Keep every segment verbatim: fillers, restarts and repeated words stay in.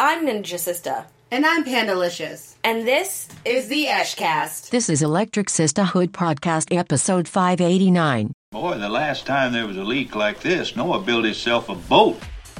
I'm Ninja Sister. And I'm Pandalicious. And this is the Eshcast. This is Electric Sisterhood Podcast, episode five eighty-nine. Boy, the last time there was a leak like this, Noah built himself a boat.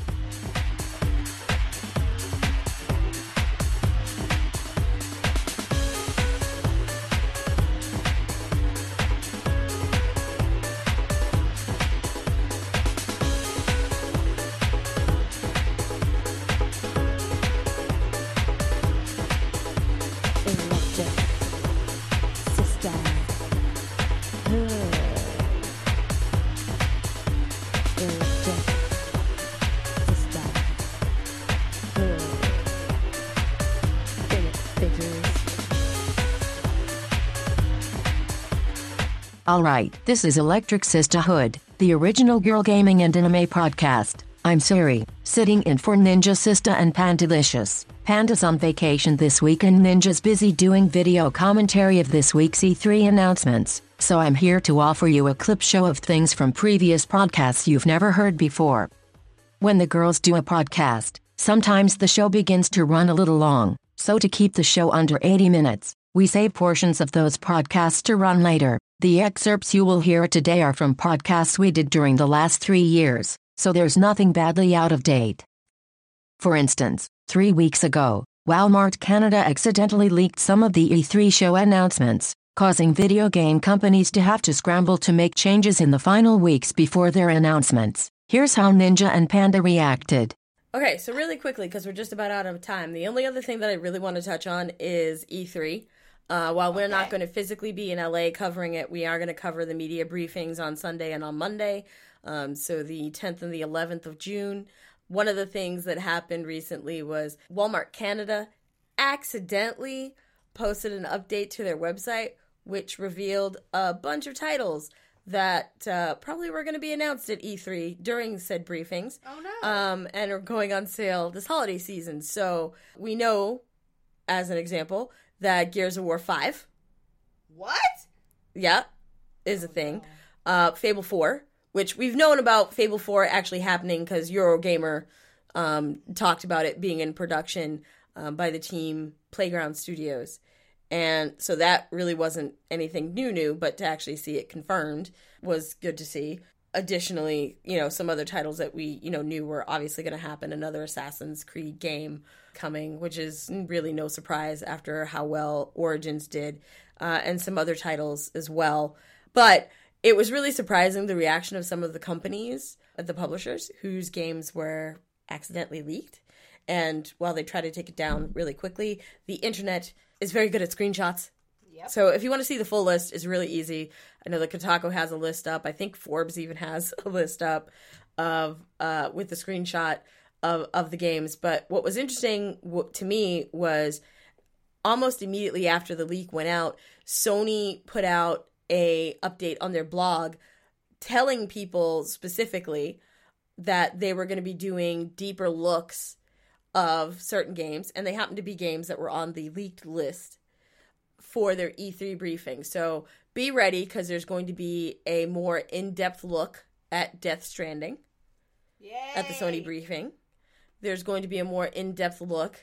Alright, this is Electric Sisterhood, the original girl gaming and anime podcast. I'm Siri, sitting in for Ninja Sister and Pandalicious. Panda's on vacation this week and Ninja's busy doing video commentary of this week's E three announcements, so I'm here to offer you a clip show of things from previous podcasts you've never heard before. When the girls do a podcast, sometimes the show begins to run a little long, so to keep the show under eighty minutes, we save portions of those podcasts to run later. The excerpts you will hear today are from podcasts we did during the last three years, so there's nothing badly out of date. For instance, three weeks ago, Walmart Canada accidentally leaked some of the E three show announcements, causing video game companies to have to scramble to make changes in the final weeks before their announcements. Here's how Ninja and Panda reacted. Okay, so really quickly, because we're just about out of time, the only other thing that I really want to touch on is E three. Uh, while we're okay. not going to physically be in L A covering it, we are going to cover the media briefings on Sunday and on Monday. Um, so the tenth and the eleventh of June. One of the things that happened recently was Walmart Canada accidentally posted an update to their website, which revealed a bunch of titles that uh, probably were going to be announced at E three during said briefings. Oh, no. Um, and are going on sale this holiday season. So we know, as an example, that Gears of War five. What? Yeah, is a oh, thing. No. Uh, Fable four, which we've known about Fable four actually happening because Eurogamer um, talked about it being in production um, by the team Playground Studios. And so that really wasn't anything new new, but to actually see it confirmed was good to see. Additionally, you know, some other titles that we, you know, knew were obviously going to happen. Another Assassin's Creed game coming, which is really no surprise after how well Origins did, uh, and some other titles as well. But it was really surprising the reaction of some of the companies, the publishers, whose games were accidentally leaked. And while they try to take it down really quickly, the internet is very good at screenshots. Yep. So if you want to see the full list, it's really easy. I know that Kotaku has a list up. I think Forbes even has a list up of uh, with the screenshot of, of the games. But what was interesting w- to me was almost immediately after the leak went out, Sony put out a update on their blog telling people specifically that they were going to be doing deeper looks of certain games. And they happened to be games that were on the leaked list for their E three briefing. So be ready, because there's going to be a more in-depth look at Death Stranding. Yay. At the Sony briefing. There's going to be a more in-depth look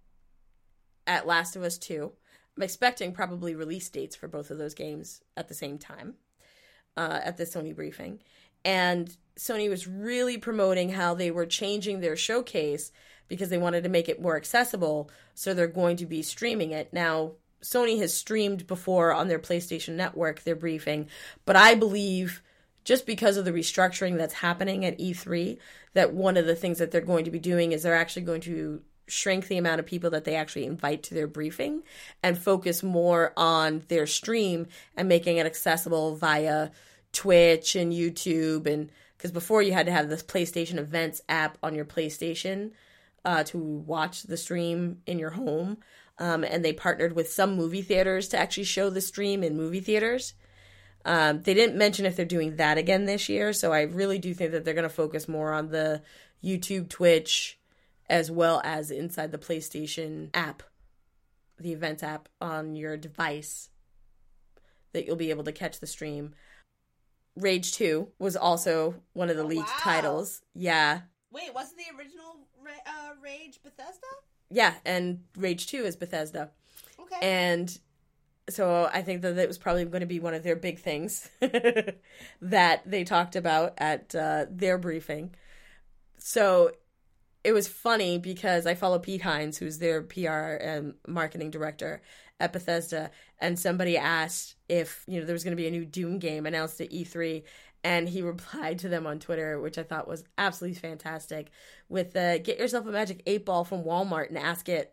at Last of Us two. I'm expecting probably release dates for both of those games at the same time uh, at the Sony briefing. And Sony was really promoting how they were changing their showcase because they wanted to make it more accessible, so they're going to be streaming it. Now, Sony has streamed before on their PlayStation Network, their briefing, but I believe just because of the restructuring that's happening at E three, that one of the things that they're going to be doing is they're actually going to shrink the amount of people that they actually invite to their briefing and focus more on their stream and making it accessible via Twitch and YouTube. And because before you had to have this PlayStation Events app on your PlayStation uh, to watch the stream in your home. Um, and they partnered with some movie theaters to actually show the stream in movie theaters. Um, they didn't mention if they're doing that again this year, so I really do think that they're going to focus more on the YouTube, Twitch, as well as inside the PlayStation app, the Events app on your device, that you'll be able to catch the stream. Rage two was also one of the oh, leaked wow. titles. Yeah. Wait, wasn't the original uh, Rage Bethesda? Yeah, and Rage two is Bethesda. Okay. And so I think that it was probably going to be one of their big things that they talked about at uh, their briefing. So it was funny because I follow Pete Hines, who's their P R and marketing director at Bethesda, and somebody asked if, you know, there was going to be a new Doom game announced at E three, and he replied to them on Twitter, which I thought was absolutely fantastic, with uh, get yourself a magic eight ball from Walmart and ask it.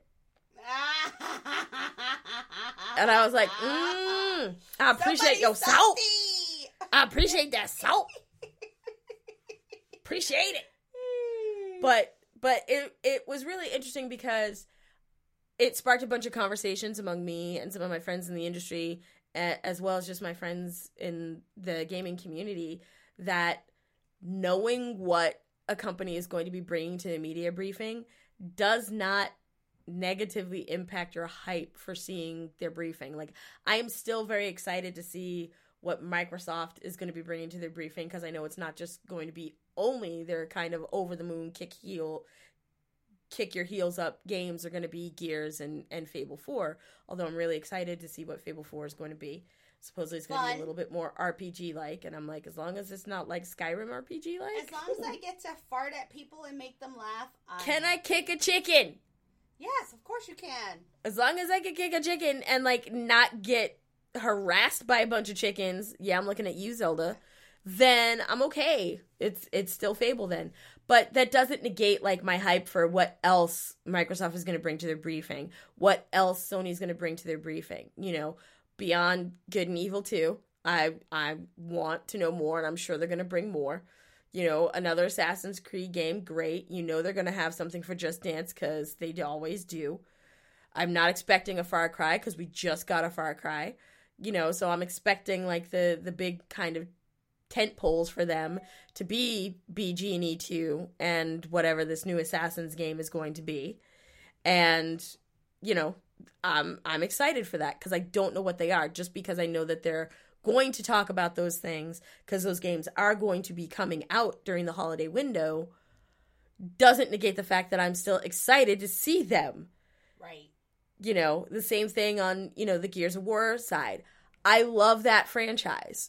And I was like, mm, I appreciate your salt. I appreciate that salt. Appreciate it. But but it it was really interesting because it sparked a bunch of conversations among me and some of my friends in the industry, as well as just my friends in the gaming community, that knowing what a company is going to be bringing to the media briefing does not negatively impact your hype for seeing their briefing. Like, I am still very excited to see what Microsoft is going to be bringing to their briefing, because I know it's not just going to be only their kind of over the moon kick heel kick your heels up games are going to be Gears and, and Fable four, although I'm really excited to see what Fable four is going to be. Supposedly it's going to be a little bit more R P G-like, and I'm like, as long as it's not like Skyrim R P G-like. As long as I get to fart at people and make them laugh. I'm... Can I kick a chicken? Yes, of course you can. As long as I can kick a chicken and, like, not get harassed by a bunch of chickens, yeah, I'm looking at you, Zelda, then I'm okay. It's it's still Fable then. But that doesn't negate, like, my hype for what else Microsoft is going to bring to their briefing, what else Sony's going to bring to their briefing. You know, beyond Good and Evil two, I I want to know more, and I'm sure they're going to bring more. You know, another Assassin's Creed game, great. You know they're going to have something for Just Dance, because they always do. I'm not expecting a Far Cry, because we just got a Far Cry. You know, so I'm expecting, like, the, the big kind of tent poles for them to be B G and E two and whatever this new Assassin's game is going to be. And, you know, I'm, I'm excited for that, because I don't know what they are, just because I know that they're going to talk about those things, because those games are going to be coming out during the holiday window, doesn't negate the fact that I'm still excited to see them. Right. You know, the same thing on, you know, the Gears of War side. I love that franchise.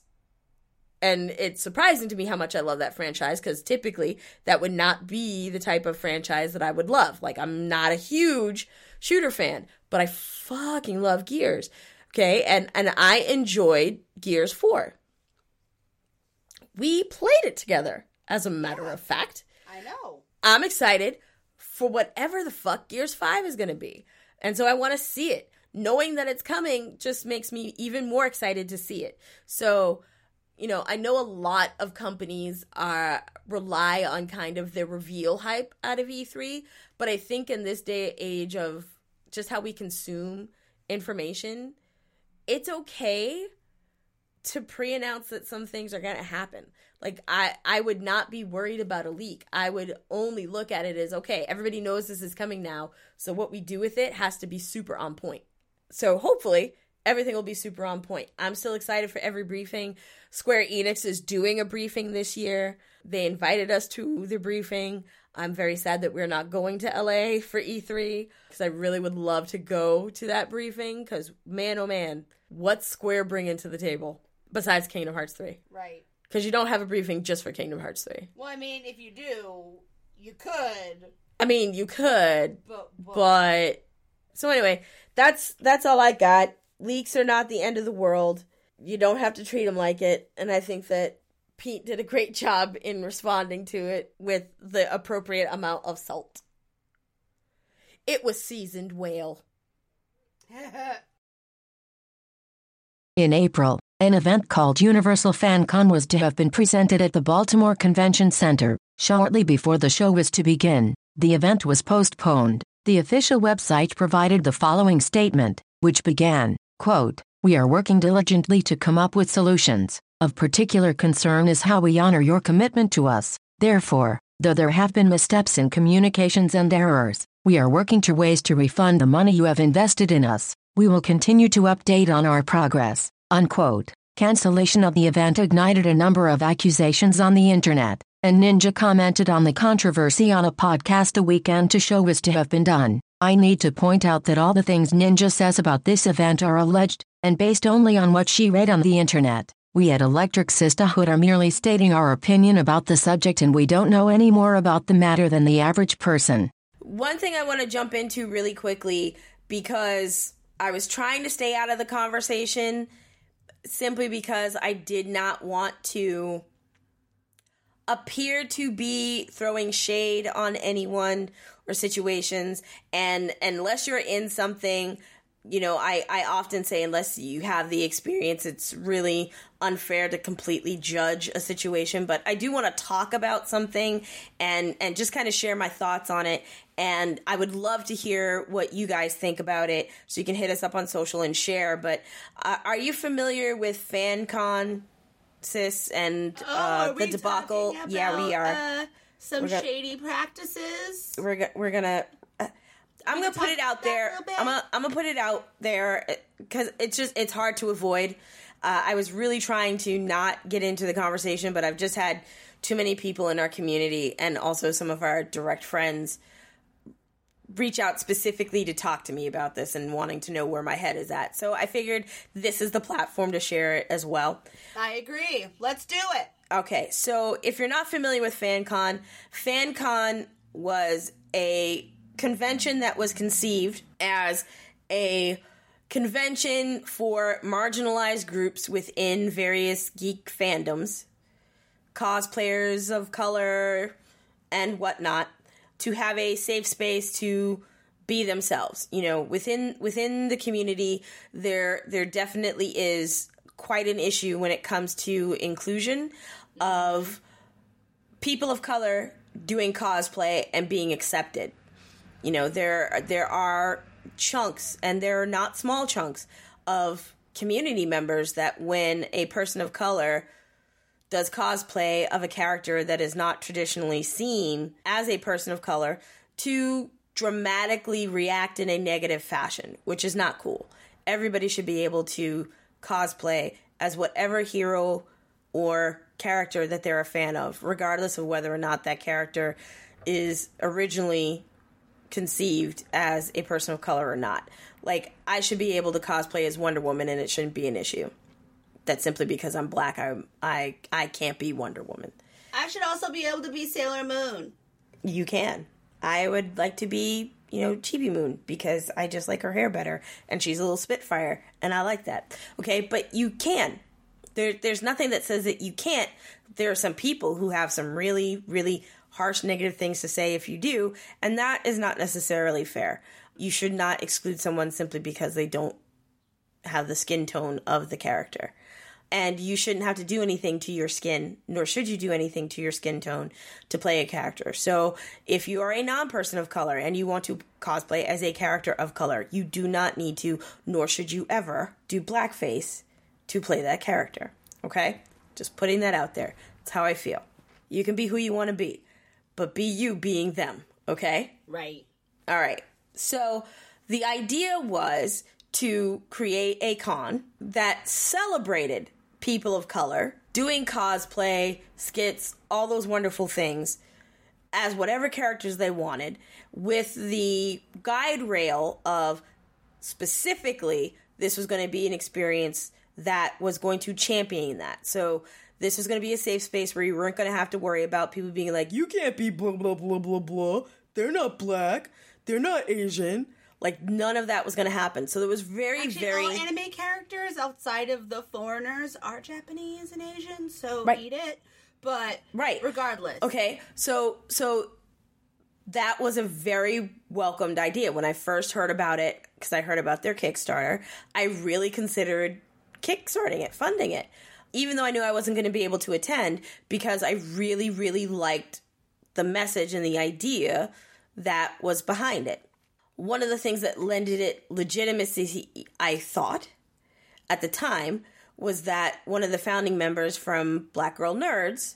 And it's surprising to me how much I love that franchise, because typically that would not be the type of franchise that I would love. Like, I'm not a huge shooter fan, but I fucking love Gears. Okay, and, and I enjoyed Gears four. We played it together, as a matter yeah, of fact. I know. I'm excited for whatever the fuck Gears five is going to be. And so I want to see it. Knowing that it's coming just makes me even more excited to see it. So, you know, I know a lot of companies are rely on kind of their reveal hype out of E three, but I think in this day and age of just how we consume information, it's okay to pre-announce that some things are going to happen. Like, I, I would not be worried about a leak. I would only look at it as, okay, everybody knows this is coming now, so what we do with it has to be super on point. So hopefully everything will be super on point. I'm still excited for every briefing. Square Enix is doing a briefing this year. They invited us to the briefing. I'm very sad that we're not going to L A for E three, because I really would love to go to that briefing, because man, oh man, what's Square bringing to the table besides Kingdom Hearts three? Right. Because you don't have a briefing just for Kingdom Hearts three. Well, I mean, if you do, you could. I mean, you could, but... but... but... So anyway, that's that's all I got. Leaks are not the end of the world. You don't have to treat them like it. And I think that Pete did a great job in responding to it with the appropriate amount of salt. It was seasoned whale. In April, an event called Universal FanCon was to have been presented at the Baltimore Convention Center. Shortly before the show was to begin, the event was postponed. The official website provided the following statement, which began, quote, "We are working diligently to come up with solutions. Of particular concern is how we honor your commitment to us. Therefore, though there have been missteps in communications and errors, we are working to ways to refund the money you have invested in us. We will continue to update on our progress." Unquote. Cancellation of the event ignited a number of accusations on the internet, and Ninja commented on the controversy on a podcast the weekend the show was to have been done. I need to point out that all the things Ninja says about this event are alleged, and based only on what she read on the internet. We at Electric Sisterhood are merely stating our opinion about the subject, and we don't know any more about the matter than the average person. One thing I want to jump into really quickly, because I was trying to stay out of the conversation simply because I did not want to appear to be throwing shade on anyone or situations. And unless you're in something, you know, I, I often say unless you have the experience, it's really unfair to completely judge a situation. But I do want to talk about something and, and just kind of share my thoughts on it. And I would love to hear what you guys think about it. So you can hit us up on social and share. But uh, are you familiar with FanCon, sis, and oh, uh, the debacle? About, yeah, we are. Uh, some gonna, shady practices. We're, we're going to... Uh, I'm gonna put it out there. I'm gonna I'm gonna put it out there because it's just it's hard to avoid. Uh, I was really trying to not get into the conversation, but I've just had too many people in our community and also some of our direct friends reach out specifically to talk to me about this and wanting to know where my head is at. So I figured this is the platform to share it as well. I agree. Let's do it. Okay, so if you're not familiar with FanCon, FanCon was a convention that was conceived as a convention for marginalized groups within various geek fandoms, cosplayers of color and whatnot, to have a safe space to be themselves. You know, within within the community, there there definitely is quite an issue when it comes to inclusion of people of color doing cosplay and being accepted. You know, there there are chunks, and there are not small chunks, of community members that when a person of color does cosplay of a character that is not traditionally seen as a person of color, to dramatically react in a negative fashion, which is not cool. Everybody should be able to cosplay as whatever hero or character that they're a fan of, regardless of whether or not that character is originally conceived as a person of color or not. Like, I should be able to cosplay as Wonder Woman and it shouldn't be an issue. That's simply because I'm black. I I I can't be Wonder Woman. I should also be able to be Sailor Moon. You can. I would like to be, you know, Chibi Moon because I just like her hair better and she's a little Spitfire and I like that. Okay, but you can. There there's nothing that says that you can't. There are some people who have some really, really harsh negative things to say if you do, and that is not necessarily fair. You should not exclude someone simply because they don't have the skin tone of the character. And you shouldn't have to do anything to your skin, nor should you do anything to your skin tone to play a character. So if you are a non-person of color and you want to cosplay as a character of color, you do not need to, nor should you ever, do blackface to play that character. Okay? Just putting that out there. That's how I feel. You can be who you want to be, but be you being them. Okay? Right. All right. So the idea was to create a con that celebrated people of color doing cosplay, skits, all those wonderful things as whatever characters they wanted, with the guide rail of specifically this was going to be an experience that was going to champion that. So this was going to be a safe space where you weren't going to have to worry about people being like, you can't be blah, blah, blah, blah, blah. They're not black. They're not Asian. Like, none of that was going to happen. So there was very, Actually, very... all anime characters outside of the foreigners are Japanese and Asian, so right. eat it. But right. regardless. Okay, so so that was a very welcomed idea. When I first heard about it, because I heard about their Kickstarter, I really considered kickstarting it, funding it. Even though I knew I wasn't going to be able to attend, because I really, really liked the message and the idea that was behind it. One of the things that lended it legitimacy, I thought, at the time, was that one of the founding members from Black Girl Nerds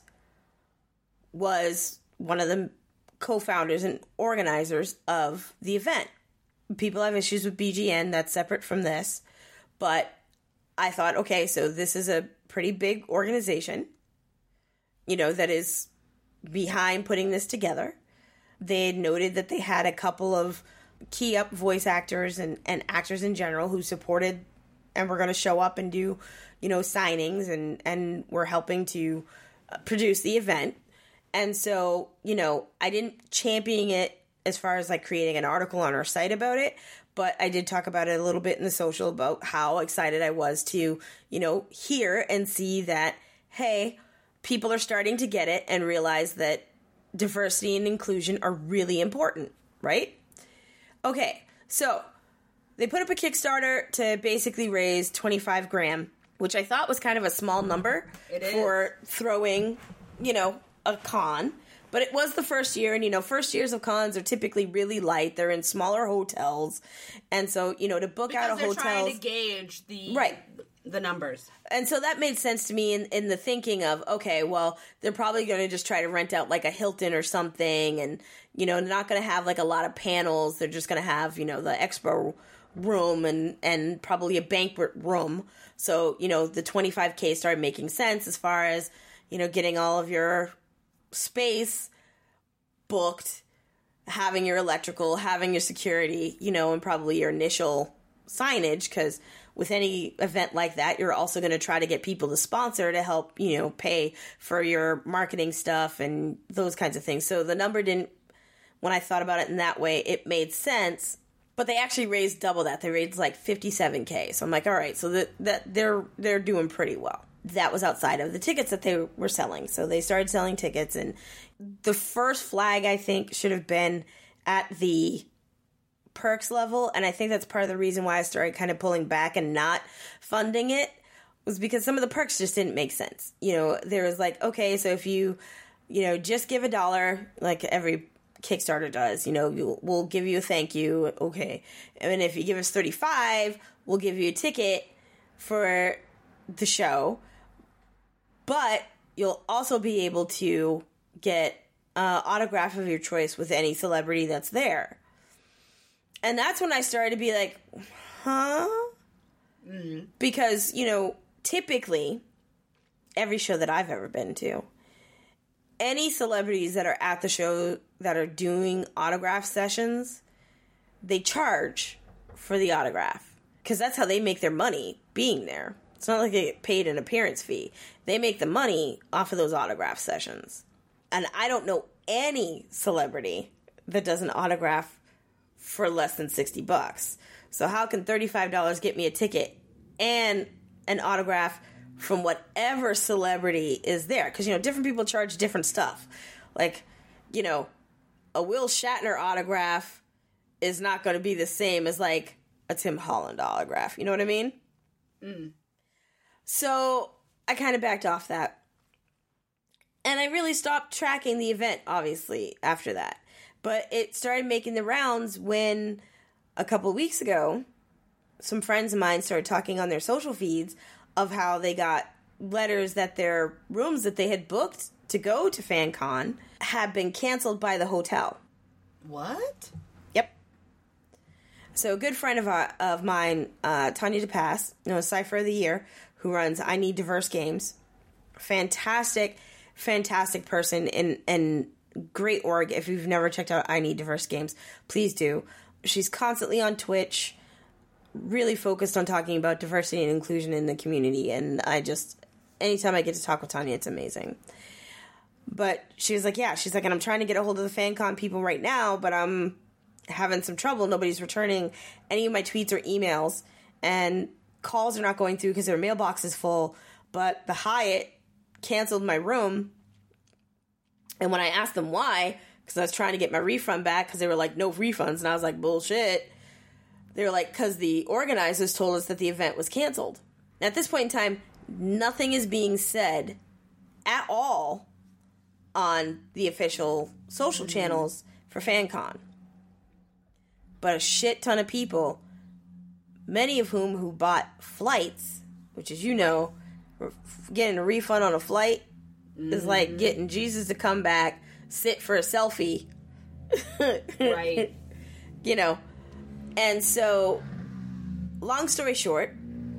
was one of the co-founders and organizers of the event. People have issues with B G N, that's separate from this, but I thought, okay, so this is a pretty big organization, you know, that is behind putting this together. They had noted that they had a couple of key up voice actors and, and actors in general who supported and were going to show up and do, you know, signings and, and were helping to produce the event. And so, you know, I didn't champion it as far as like creating an article on our site about it, but I did talk about it a little bit in the social about how excited I was to, you know, hear and see that, hey, people are starting to get it and realize that diversity and inclusion are really important, right? Okay, so they put up a Kickstarter to basically raise twenty-five grand, which I thought was kind of a small number It is. for throwing, you know, a con. But it was the first year, and, you know, first years of cons are typically really light. They're in smaller hotels. And so, you know, to book because out a they're hotel... trying to gauge the, Right. the numbers. And so that made sense to me in, in the thinking of, okay, well, they're probably going to just try to rent out like a Hilton or something, and, you know, not going to have like a lot of panels. They're just going to have, you know, the expo room and, and probably a banquet room. So, you know, the twenty-five K started making sense as far as, you know, getting all of your space booked, having your electrical, having your security, you know, and probably your initial signage, because with any event like that, you're also going to try to get people to sponsor to help, you know, pay for your marketing stuff and those kinds of things. So the number didn't, when I thought about it in that way, it made sense. But they actually raised double that. They raised like fifty-seven K. So I'm like, all right, so that that they're they're doing pretty well. That was outside of the tickets that they were selling. So they started selling tickets, and the first flag, I think, should have been at the perks level, and I think that's part of the reason why I started kind of pulling back and not funding it, was because some of the perks just didn't make sense. You know, there was like, okay, so if you, you know, just give a dollar, like every Kickstarter does, you know, we'll, we'll give you a thank you, okay. And if you give us thirty-five, we'll give you a ticket for the show, but you'll also be able to get uh, autograph of your choice with any celebrity that's there. And that's when I started to be like, huh? Mm-hmm. Because, you know, typically, every show that I've ever been to, any celebrities that are at the show that are doing autograph sessions, they charge for the autograph. Because that's how they make their money being there. It's not like they get paid an appearance fee. They make the money off of those autograph sessions. And I don't know any celebrity that does an autograph for less than sixty bucks. So how can thirty-five dollars get me a ticket and an autograph from whatever celebrity is there? Because, you know, different people charge different stuff. Like, you know, a Will Shatner autograph is not going to be the same as, like, a Tim Holland autograph. You know what I mean? Mm. So I kind of backed off that. And I really stopped tracking the event, obviously, after that. But it started making the rounds when, a couple of weeks ago, some friends of mine started talking on their social feeds of how they got letters that their rooms that they had booked to go to FanCon had been canceled by the hotel. What? Yep. So a good friend of our, of mine, uh, Tanya DePass, you know, Cypher of the Year, who runs I Need Diverse Games, fantastic, fantastic person and and great org. If you've never checked out I Need Diverse Games, please do. She's constantly on Twitch, really focused on talking about diversity and inclusion in the community, and I just, anytime I get to talk with Tanya, it's amazing. But she was like, yeah, she's like, and I'm trying to get a hold of the FanCon people right now, but I'm having some trouble. Nobody's returning any of my tweets or emails, and calls are not going through because their mailbox is full, but the Hyatt canceled my room. And when I asked them why, because I was trying to get my refund back, because they were like, no refunds, and I was like, bullshit. They were like, because the organizers told us that the event was canceled. At this point in time, nothing is being said at all on the official social channels for FanCon. But a shit ton of people, many of whom who bought flights, which, as you know, getting a refund on a flight mm-hmm. is like getting Jesus to come back, sit for a selfie. Right. You know. And so, long story short,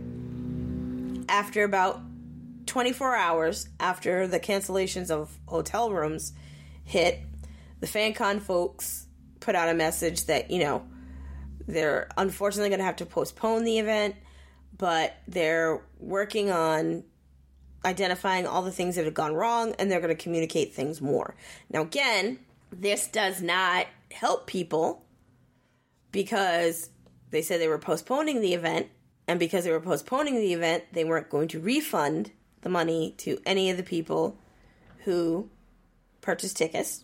after about twenty-four hours after the cancellations of hotel rooms hit, the FanCon folks put out a message that, you know, They're unfortunately going to have to postpone the event, but they're working on identifying all the things that have gone wrong, and they're going to communicate things more. Now, again, this does not help people because they said they were postponing the event, and because they were postponing the event, they weren't going to refund the money to any of the people who purchased tickets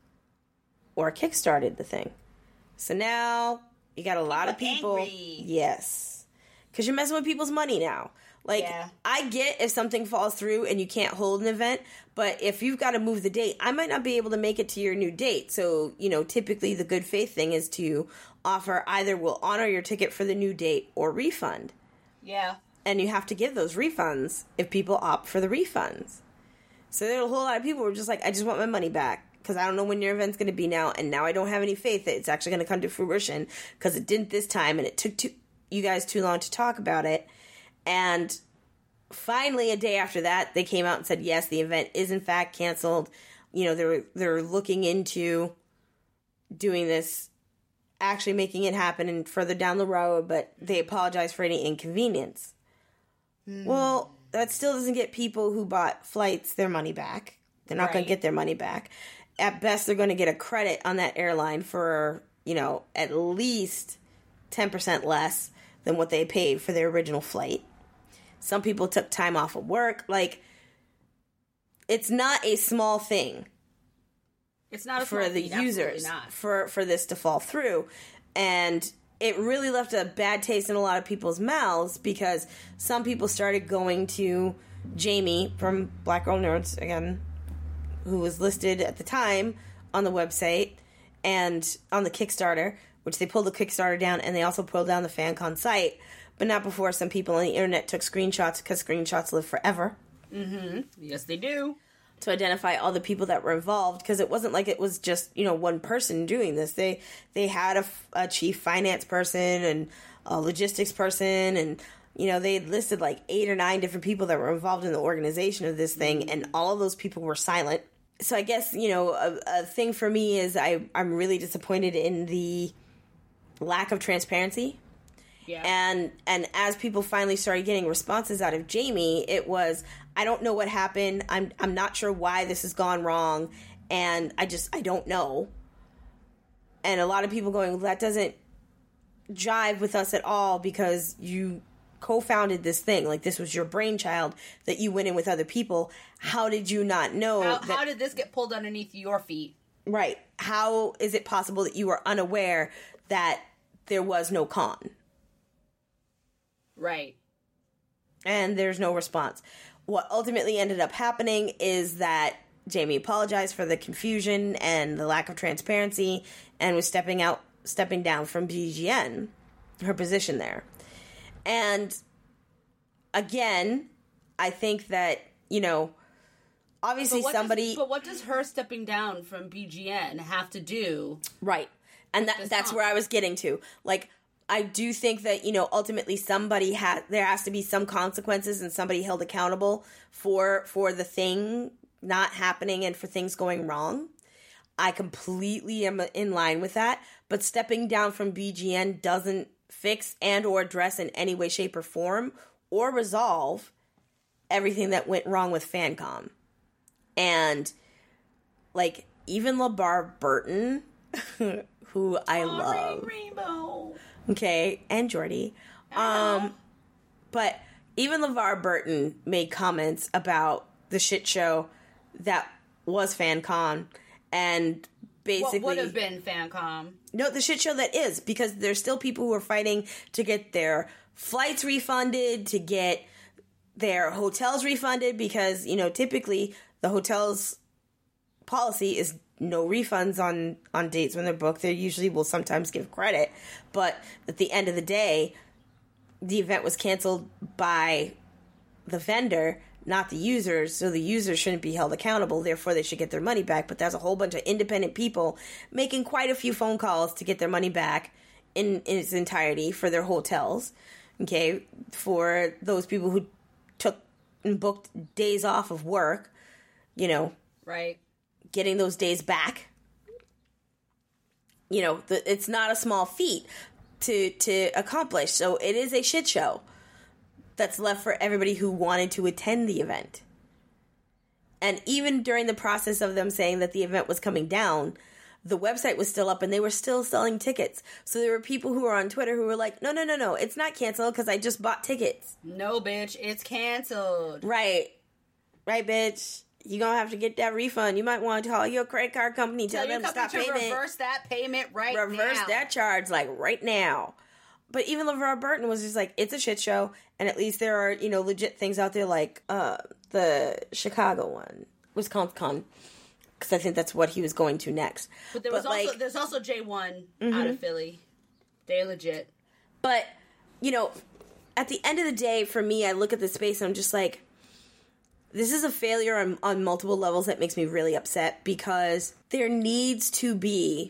or kickstarted the thing. So now you got a lot of people. Angry. Yes. Because you're messing with people's money now. Like, Yeah. I get if something falls through and you can't hold an event, but if you've got to move the date, I might not be able to make it to your new date. So, you know, typically the good faith thing is to offer either we'll honor your ticket for the new date or refund. Yeah. And you have to give those refunds if people opt for the refunds. So there are a whole lot of people who are just like, I just want my money back because I don't know when your event's going to be now, and now I don't have any faith that it's actually going to come to fruition because it didn't this time, and it took too, you guys too long to talk about it. And finally, a day after that, they came out and said, yes, the event is in fact canceled. You know, they're they're looking into doing this, actually making it happen and further down the road, but they apologize for any inconvenience. Mm. Well, that still doesn't get people who bought flights their money back. They're not Right. going to get their money back. At best, they're going to get a credit on that airline for, you know, at least ten percent less than what they paid for their original flight. Some people took time off of work. Like, it's not a small thing It's not a for small the feat, absolutely users not. for for this to fall through, and it really left a bad taste in a lot of people's mouths because some people started going to Jamie from Black Girl Nerds again, who was listed at the time on the website and on the Kickstarter, which they pulled the Kickstarter down, and they also pulled down the FanCon site, but not before some people on the internet took screenshots because screenshots live forever. Mm-hmm. Yes, they do. To identify all the people that were involved, because it wasn't like it was just, you know, one person doing this. They they had a, a chief finance person and a logistics person, and, you know, they listed like eight or nine different people that were involved in the organization of this thing, and all of those people were silent. So I guess, you know, a, a thing for me is I, I'm really disappointed in the lack of transparency. Yeah. And and as people finally started getting responses out of Jamie, it was, I don't know what happened. I'm I'm not sure why this has gone wrong, and I just I don't know. And a lot of people going, well, that doesn't jive with us at all because you co-founded this thing. Like, this was your brainchild that you went in with other people. How did you not know? How, that, how did this get pulled underneath your feet? Right. How is it possible that you were unaware that there was no con? Right. And there's no response. What ultimately ended up happening is that Jamie apologized for the confusion and the lack of transparency and was stepping out, stepping down from B G N, her position there. And again, I think that, you know, obviously But what somebody... Does, but what does her stepping down from B G N have to do? Right. And that, this that's song? where I was getting to. Like, I do think that, you know, ultimately somebody has, there has to be some consequences and somebody held accountable for, for the thing not happening and for things going wrong. I completely am in line with that, but stepping down from B G N doesn't fix and or address in any way, shape, or form or resolve everything that went wrong with FanCom. And, like, even LeVar Burton, who I Sorry, love. Rainbow. Okay, and Jordy. Um, but even LeVar Burton made comments about the shit show that was FanCon, and basically... What would have been FanCom? No, the shit show that is, because there's still people who are fighting to get their flights refunded, to get their hotels refunded, because, you know, typically the hotel's policy is no refunds on, on dates when they're booked. They usually will sometimes give credit, but at the end of the day, the event was canceled by the vendor, not the users, so the users shouldn't be held accountable, therefore they should get their money back. But there's a whole bunch of independent people making quite a few phone calls to get their money back in, in its entirety for their hotels, okay, for those people who took and booked days off of work, you know, Right. getting those days back. You know, the, it's not a small feat, to to accomplish. So it is a shit show that's left for everybody who wanted to attend the event. And even during the process of them saying that the event was coming down, the website was still up and they were still selling tickets. So there were people who were on Twitter who were like, no, no, no, no, it's not canceled because I just bought tickets. No, bitch, it's canceled. Right. Right, bitch. You're going to have to get that refund. You might want to call your credit card company, tell, Tell them your to stop company to payment. reverse that payment right now. Reverse that charge, like, right now. But even LeVar Burton was just like, it's a shit show, and at least there are, you know, legit things out there like uh, the Chicago one, WisconsinCon, because I think that's what he was going to next. But there but was also like, there's also J one mm-hmm. out of Philly. They're legit. But, you know, at the end of the day, for me, I look at the space and I'm just like, this is a failure on, on multiple levels that makes me really upset because there needs to be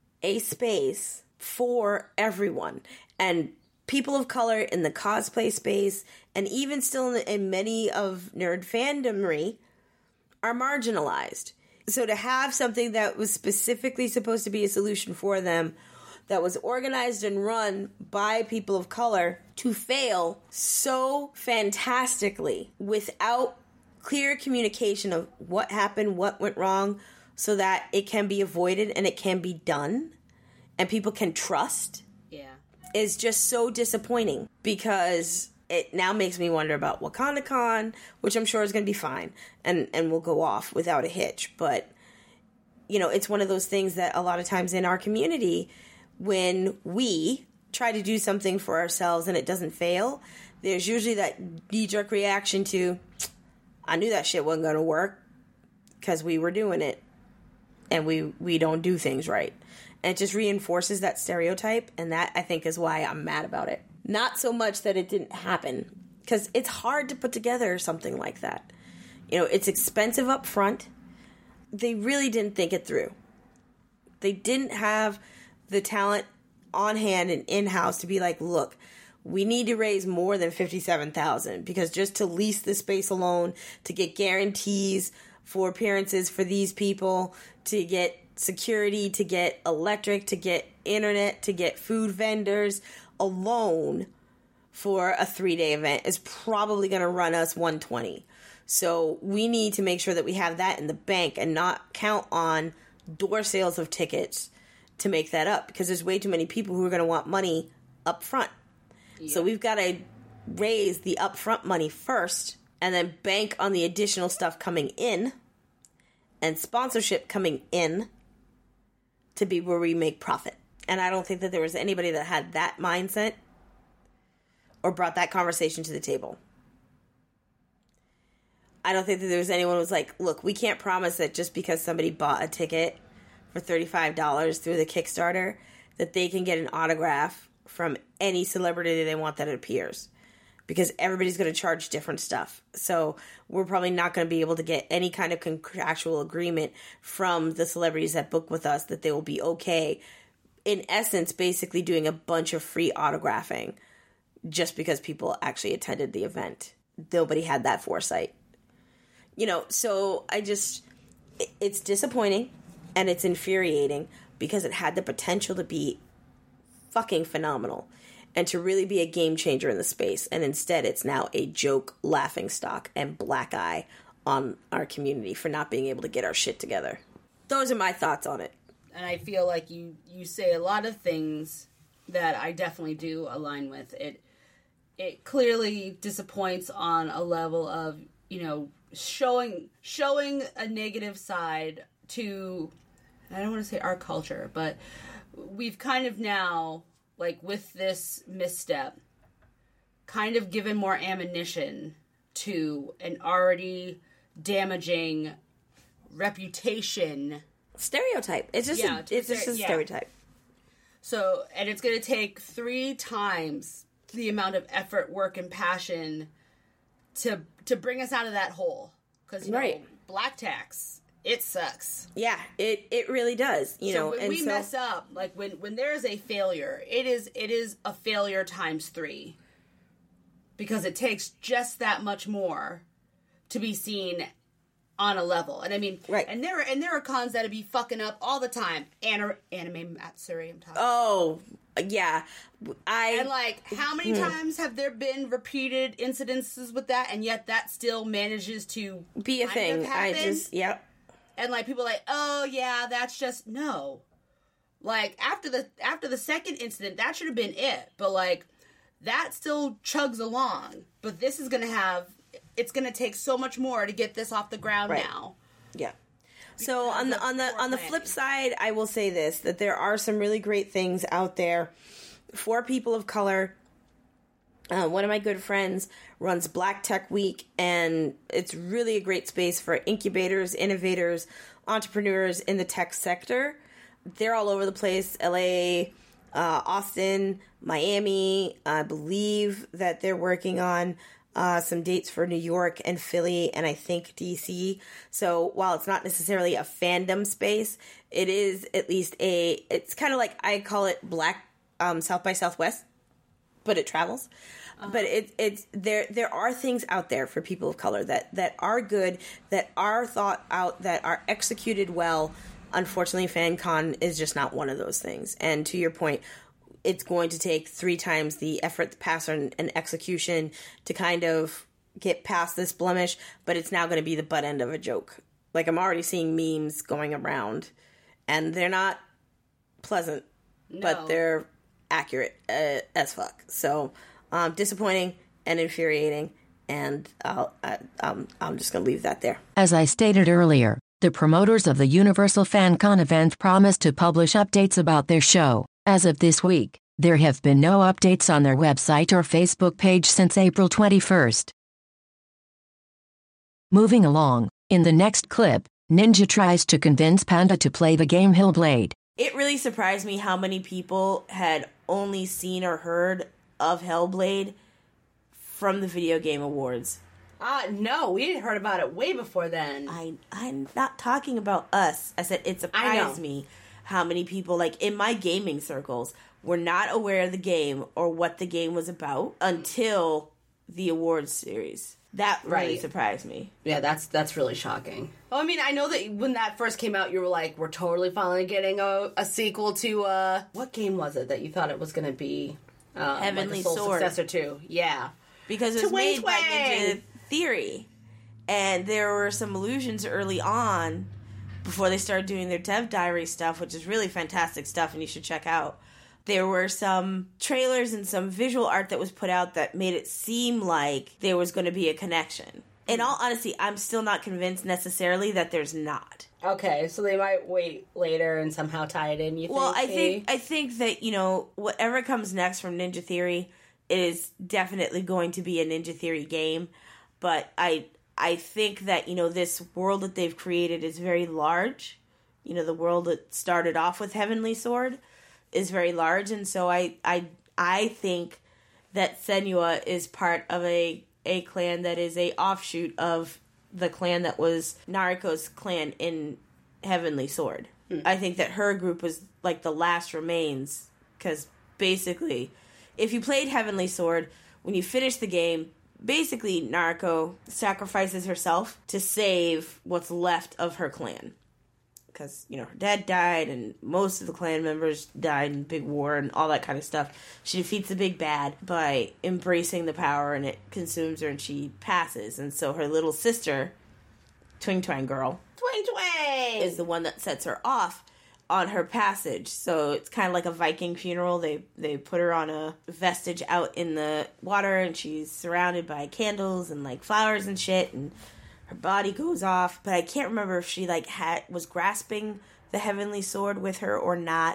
a space for everyone. And people of color in the cosplay space, and even still in, in many of nerd fandomry, are marginalized. So to have something that was specifically supposed to be a solution for them, that was organized and run by people of color, to fail so fantastically without clear communication of what happened, what went wrong, so that it can be avoided and it can be done, and people can trust, yeah, is just so disappointing because it now makes me wonder about WakandaCon, which I'm sure is going to be fine and, and will go off without a hitch. But, you know, it's one of those things that a lot of times in our community, when we try to do something for ourselves and it doesn't fail, there's usually that knee-jerk reaction to, I knew that shit wasn't going to work because we were doing it and we, we don't do things right. And it just reinforces that stereotype, and that, I think, is why I'm mad about it. Not so much that it didn't happen, because it's hard to put together something like that. You know, it's expensive up front. They really didn't think it through. They didn't have the talent on hand and in-house to be like, look, we need to raise more than fifty-seven thousand dollars, because just to lease the space alone, to get guarantees for appearances for these people, to get security, to get electric, to get internet, to get food vendors alone for a three-day event is probably going to run us one hundred twenty dollars. So we need to make sure that we have that in the bank and not count on door sales of tickets to make that up, because there's way too many people who are going to want money up front. Yeah. So we've got to raise the upfront money first and then bank on the additional stuff coming in and sponsorship coming in to be where we make profit. And I don't think that there was anybody that had that mindset or brought that conversation to the table. I don't think that there was anyone who was like, look, we can't promise that just because somebody bought a ticket for thirty-five dollars through the Kickstarter that they can get an autograph from any celebrity they want that appears. Because everybody's going to charge different stuff. So we're probably not going to be able to get any kind of contractual agreement from the celebrities that book with us that they will be okay, in essence, basically doing a bunch of free autographing just because people actually attended the event. Nobody had that foresight. You know, so I just, it's disappointing and it's infuriating because it had the potential to be fucking phenomenal and to really be a game changer in the space. And instead, it's now a joke, laughing stock, and black eye on our community for not being able to get our shit together. Those are my thoughts on it. And I feel like you, you say a lot of things that I definitely do align with. It it clearly disappoints on a level of, you know, showing showing a negative side to, I don't want to say our culture, but we've kind of now, like with this misstep, kind of given more ammunition to an already damaging reputation. Stereotype. It's just Yeah, a, it's just a yeah. stereotype. So, and it's going to take three times the amount of effort, work, and passion to to bring us out of that hole. Because, you Right. know, black tax, it sucks. Yeah, it, it really does. You so know, when and we so, mess up, like when, when there is a failure, it is it is a failure times three. Because it takes just that much more to be seen on a level. And I mean, right. and there are, and there are cons that'd be fucking up all the time. An- anime Matsuri, I'm talking. Oh, Yeah. I And, like, how many Hmm. times have there been repeated incidences with that, and yet that still manages to be a kind thing. of I happen? just, yep. And, like, people are like, oh, yeah, that's just, no. Like, after the after the second incident, that should have been it. But, like, that still chugs along. But this is going to have, it's going to take so much more to get this off the ground Right. now. Yeah. So on the on the on the flip planning. side, I will say this, that there are some really great things out there for people of color. Uh, one of my good friends runs Black Tech Week, and it's really a great space for incubators, innovators, entrepreneurs in the tech sector. They're all over the place, L A, uh, Austin, Miami. I believe that they're working on uh, some dates for New York and Philly, and I think D C. So while it's not necessarily a fandom space, it is at least a, it's kind of like, I call it Black um, South by Southwest, but it travels. Uh-huh. But it, it's there. There are things out there for people of color that, that are good, that are thought out, that are executed well. Unfortunately, FanCon is just not one of those things. And to your point, it's going to take three times the effort, the passion, and execution to kind of get past this blemish. But it's now going to be the butt end of a joke. Like, I'm already seeing memes going around, and they're not pleasant, No. but they're accurate uh, as fuck. So, um, disappointing and infuriating, and I'll, I, um, I'm just going to leave that there. As I stated earlier, the promoters of the Universal FanCon event promised to publish updates about their show. As of this week, there have been no updates on their website or Facebook page since April twenty-first. Moving along, in the next clip, Ninja tries to convince Panda to play the game Hellblade. It really surprised me how many people had only seen or heard of Hellblade from the Video Game Awards. Uh, no, we had heard about it way before then. I, I'm not talking about us. I said it surprised me how many people, like, in my gaming circles, were not aware of the game or what the game was about until the awards series. That really Right. surprised me. Yeah, that's that's really shocking. Well, I mean, I know that when that first came out, you were like, we're totally finally getting a, a sequel to, uh, what game was it that you thought it was going to be? Um, Heavenly like a sole Sword. successor to. Yeah. Because it was Twang made by twang. Ninja Theory. And there were some allusions early on before they started doing their dev diary stuff, which is really fantastic stuff and you should check out. There were some trailers and some visual art that was put out that made it seem like there was going to be a connection. In all honesty, I'm still not convinced necessarily that there's not. Okay, so they might wait later and somehow tie it in, you think? Well, I think Katie? I think that, you know, whatever comes next from Ninja Theory is definitely going to be a Ninja Theory game, but I I think that, you know, this world that they've created is very large. You know, the world that started off with Heavenly Sword is very large, and so I I I think that Senua is part of a a clan that is a offshoot of the clan that was Nariko's clan in Heavenly Sword. Hmm. I think that her group was like the last remains, because basically, if you played Heavenly Sword, when you finish the game, basically Nariko sacrifices herself to save what's left of her clan. Because, you know, her dad died and most of the clan members died in big war and all that kind of stuff. She defeats the big bad by embracing the power, and it consumes her and she passes. And so her little sister, Twing Twang Girl, Twing Twang! is the one that sets her off on her passage. So it's kind of like a Viking funeral. They they put her on a vestige out in the water, and she's surrounded by candles and like flowers and shit, and her body goes off. But I can't remember if she like had was grasping the Heavenly Sword with her or not.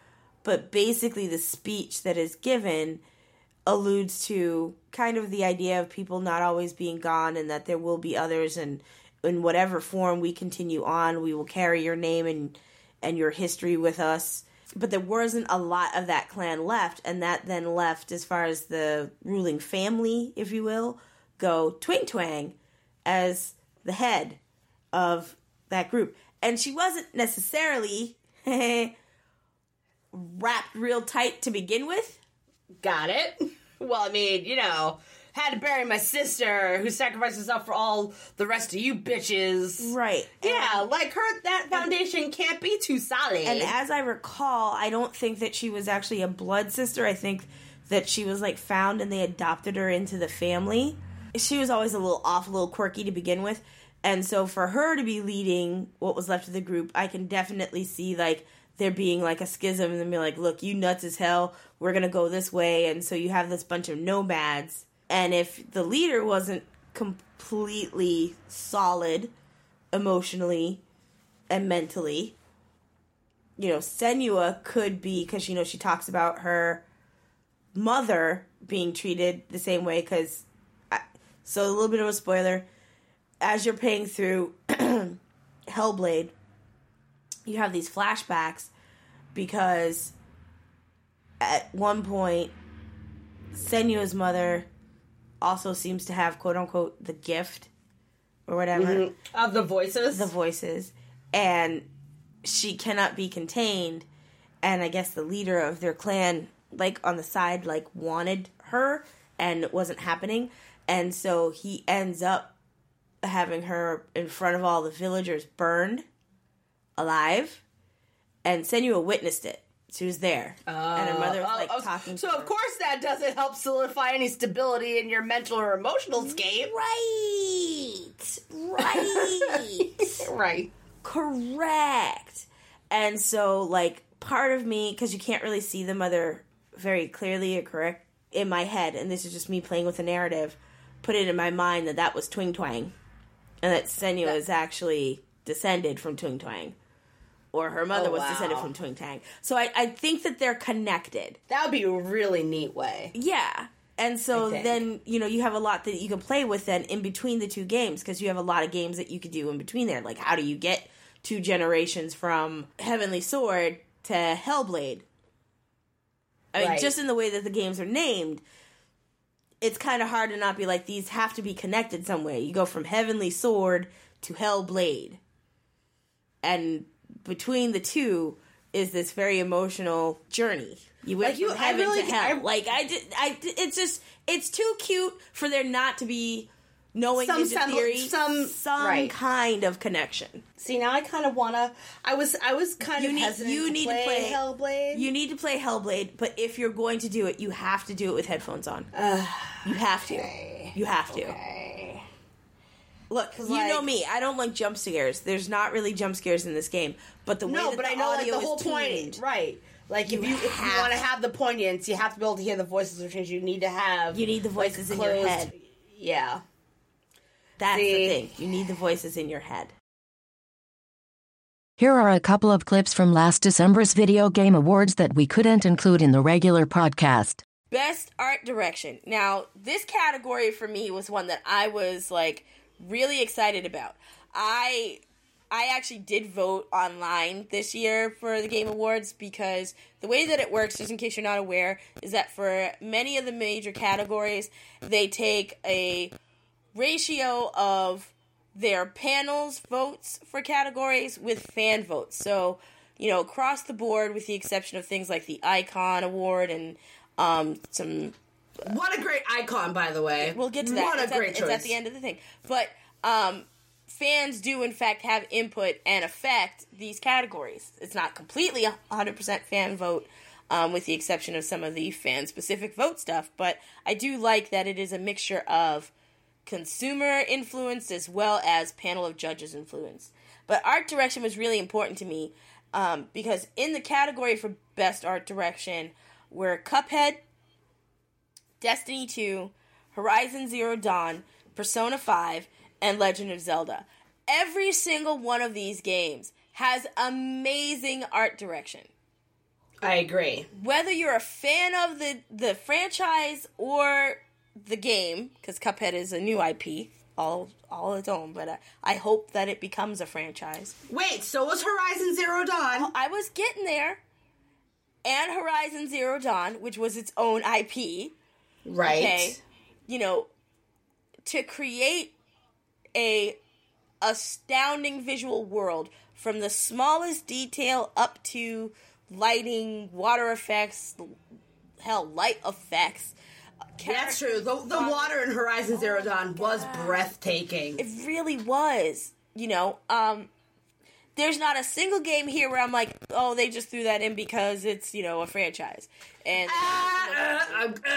But basically the speech that is given alludes to kind of the idea of people not always being gone, and that there will be others, and in whatever form we continue on, we will carry your name and and your history with us. But there wasn't a lot of that clan left, and that then left, as far as the ruling family, if you will, go Twing Twang as the head of that group. And she wasn't necessarily wrapped real tight to begin with. Got it. Well, I mean, you know, had to bury my sister who sacrificed herself for all the rest of you bitches. Right. Yeah, And, like her, that foundation can't be too solid. and as I recall, I don't think that she was actually a blood sister. I think that she was, like, found and they adopted her into the family. She was always a little off, a little quirky to begin with. And so for her to be leading what was left of the group, I can definitely see, like, there being, like, a schism and then be like, look, you nuts as hell, we're going to go this way. And so you have this bunch of nomads. And if the leader wasn't completely solid emotionally and mentally, you know, Senua could be, because, you know, she talks about her mother being treated the same way, because, so a little bit of a spoiler, as you're playing through Hellblade, you have these flashbacks because at one point, Senua's mother also seems to have, quote-unquote, the gift or whatever. Mm-hmm. Of the voices? The voices. And she cannot be contained. And I guess the leader of their clan, like, on the side, like, wanted her, and it wasn't happening. And so he ends up having her in front of all the villagers burned alive. And Senua witnessed it. She was there. Oh. And her mother was, like, oh, talking so to her. So, of course, that doesn't help solidify any stability in your mental or emotional state. Right. Right. Right. Correct. And so, like, part of me, because you can't really see the mother very clearly or correct in my head, and this is just me playing with a narrative, put it in my mind that that was Twing Twang, and that Senua that- is actually descended from Twing Twang. Or her mother oh, was wow. descended from Twing Twang. So I, I think that they're connected. That would be a really neat way. Yeah. And so then, you know, you have a lot that you can play with then in between the two games, because you have a lot of games that you could do in between there. Like, how do you get two generations from Heavenly Sword to Hellblade? I mean, right. just in the way that the games are named, it's kind of hard to not be like, these have to be connected some way. You go from Heavenly Sword to Hellblade. And between the two is this very emotional journey. You went like you, from heaven I really, to hell. I, like I did, I it's just it's too cute for there not to be knowing some Ninja Theory, some some right. kind of connection. See, now I kind of wanna. I was I was kind You of need hesitant you to need play to play Hellblade. You need to play Hellblade, but if you're going to do it, you have to do it with headphones on. Uh, you have to. Okay. You have to. Okay. Look, you like, know me. I don't like jump scares. There's not really jump scares in this game, but the way no, that but the I know like audio the whole is point, tuned, right? Like You if you if you have- want to have the poignance, you have to be able to hear the voices, which means you need to have You need the voices like, in your closed- head. Yeah, That's See? the thing. You need the voices in your head. Here are a couple of clips from last December's Video Game Awards that we couldn't include in the regular podcast. Best art direction. Now, this category for me was one that I was like really excited about. I I actually did vote online this year for the Game Awards because the way that it works, just in case you're not aware, is that for many of the major categories, they take a ratio of their panels votes for categories with fan votes. So, you know, across the board, with the exception of things like the Icon Award and um, some... what a great icon, by the way. We'll get to that. What it's a at, great it's choice. at the end of the thing. But um, fans do, in fact, have input and affect these categories. It's not completely one hundred percent fan vote, um, with the exception of some of the fan-specific vote stuff. But I do like that it is a mixture of consumer influence as well as panel of judges influence. But art direction was really important to me um, because in the category for best art direction were Cuphead, Destiny two, Horizon Zero Dawn, Persona five, and Legend of Zelda. Every single one of these games has amazing art direction. I agree. Whether you're a fan of the, the franchise or the game, because Cuphead is a new I P, all all its own, but uh, I hope that it becomes a franchise. Wait, so was Horizon Zero Dawn? I was getting there. And Horizon Zero Dawn, which was its own I P. Right. Okay. You know, to create a astounding visual world from the smallest detail up to lighting, water effects, hell, light effects, That's true. The, the water in Horizon Zero Dawn was breathtaking. It really was. You know, um, there's not a single game here where I'm like, oh, they just threw that in because it's, you know, a franchise. And I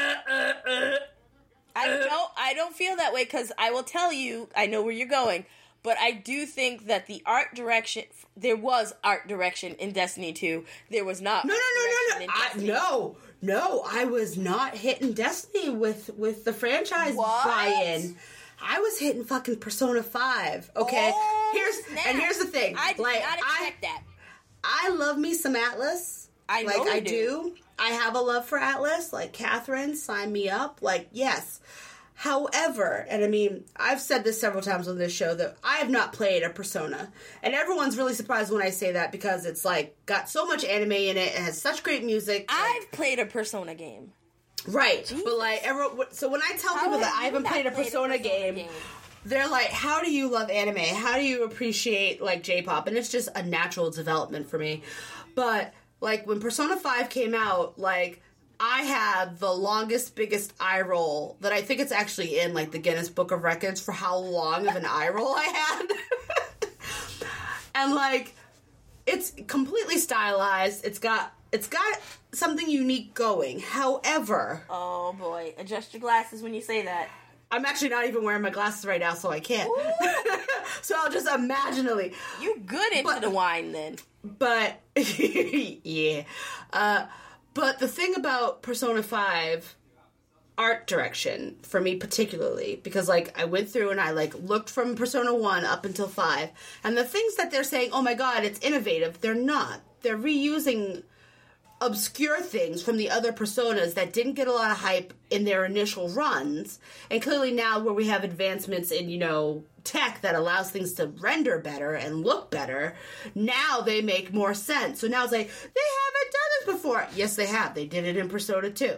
don't, I don't feel that way because I will tell you, I know where you're going, but I do think that the art direction, there was art direction in Destiny two. There was not. No, no, no, no, no. I, no, no. I was not hitting Destiny with with the franchise what? buy-in. I was hitting fucking Persona five. Okay, oh, here's snap. and here's the thing. I did like, not expect I, that. I love me some Atlas. I know like you I do. do. I have a love for Atlas. Like Catherine, sign me up. Like yes. However, and I mean, I've said this several times on this show that I have not played a Persona, and everyone's really surprised when I say that because it's like got so much anime in it. It has such great music. I've like, played a Persona game. Right, Jesus. but like, everyone, so when I tell How people that have I haven't you not played a played Persona, a Persona game, game? they're like, how do you love anime? How do you appreciate, like, J-pop? And it's just a natural development for me. But, like, when Persona five came out, like, I had the longest, biggest eye roll that I think it's actually in, like, the Guinness Book of Records for how long of an eye roll I had. And, like, it's completely stylized. It's got... It's got something unique going. However... Oh, boy. Adjust your glasses when you say that. I'm actually not even wearing my glasses right now, so I can't. So I'll just imaginally... You good into but, the wine, then. But... yeah. Uh, but the thing about Persona five... art direction, for me particularly, because, like, I went through and I, like, looked from Persona one up until five, and the things that they're saying, oh my god, it's innovative, they're not. They're reusing... obscure things from the other Personas that didn't get a lot of hype in their initial runs, and clearly now where we have advancements in, you know, tech that allows things to render better and look better, now they make more sense. So now it's like, they haven't done this before. Yes, they have. They did it in Persona two.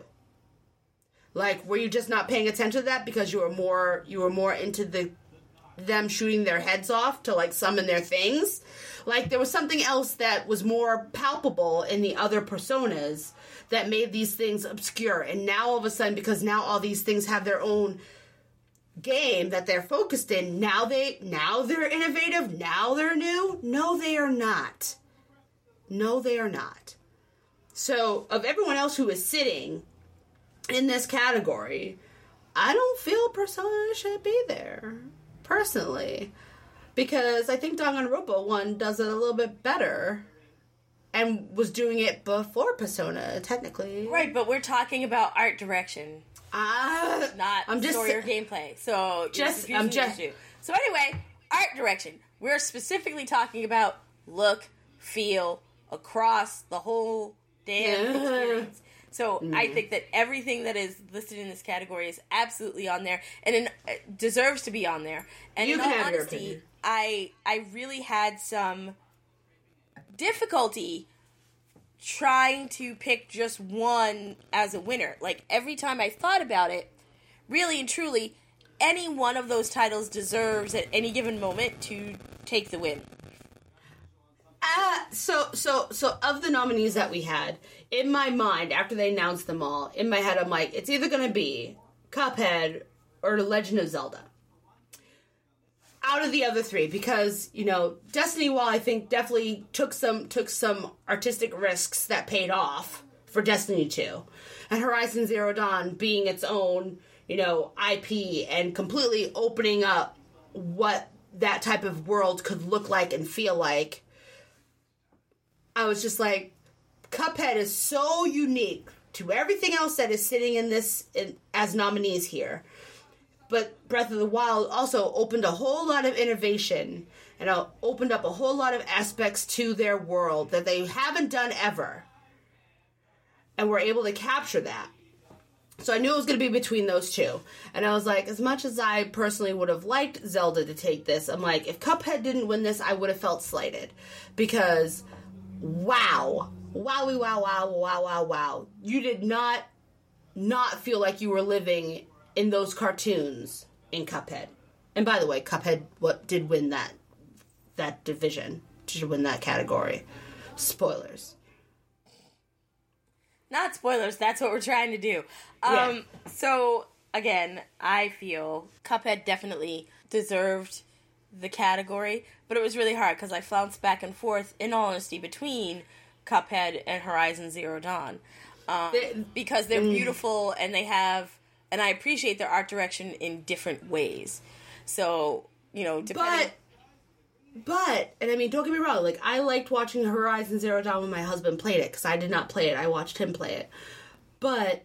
Like, were you just not paying attention to that because you were more, you were more into the them shooting their heads off to, like, summon their things? Like, there was something else that was more palpable in the other Personas that made these things obscure. And now, all of a sudden, because now all these things have their own game that they're focused in, now, they, now they're innovative, now they're new? No, they are not. No, they are not. So, of everyone else who is sitting in this category, I don't feel Persona should be there, personally. Because I think Danganronpa one does it a little bit better. And was doing it before Persona, technically. Right, but we're talking about art direction. Uh, not I'm just story or gameplay. So, you're just, I'm just... the issue. So anyway, art direction. We're specifically talking about look, feel, across the whole damn Yeah. experience. So Mm. I think that everything that is listed in this category is absolutely on there and in, uh, deserves to be on there. And You in can all have your honesty, opinion. I I really had some difficulty trying to pick just one as a winner. Like, every time I thought about it, really and truly, any one of those titles deserves at any given moment to take the win. Uh, so, so, so, of the nominees that we had, in my mind, after they announced them all, in my head, I'm like, it's either going to be Cuphead or The Legend of Zelda. Out of the other three, because, you know, Destiny, while I think definitely took some, took some artistic risks that paid off for Destiny two, and Horizon Zero Dawn being its own, you know, I P and completely opening up what that type of world could look like and feel like, I was just like, Cuphead is so unique to everything else that is sitting in this in, as nominees here. But Breath of the Wild also opened a whole lot of innovation and uh, opened up a whole lot of aspects to their world that they haven't done ever. And were able to capture that. So I knew it was going to be between those two. And I was like, as much as I personally would have liked Zelda to take this, I'm like, if Cuphead didn't win this, I would have felt slighted. Because... wow. Wowie, wow, wow, wow, wow, wow. You did not not feel like you were living in those cartoons in Cuphead. And by the way, Cuphead what did win that that division. Did win that category. Spoilers. Not spoilers, that's what we're trying to do. Um, Yeah. So, again, I feel Cuphead definitely deserved the category, but it was really hard because I flounced back and forth, in all honesty, between Cuphead and Horizon Zero Dawn. Um, They- because they're mm. beautiful and they have, and I appreciate their art direction in different ways. So, you know, depending... But, but, and I mean, don't get me wrong, like, I liked watching Horizon Zero Dawn when my husband played it, because I did not play it, I watched him play it. But,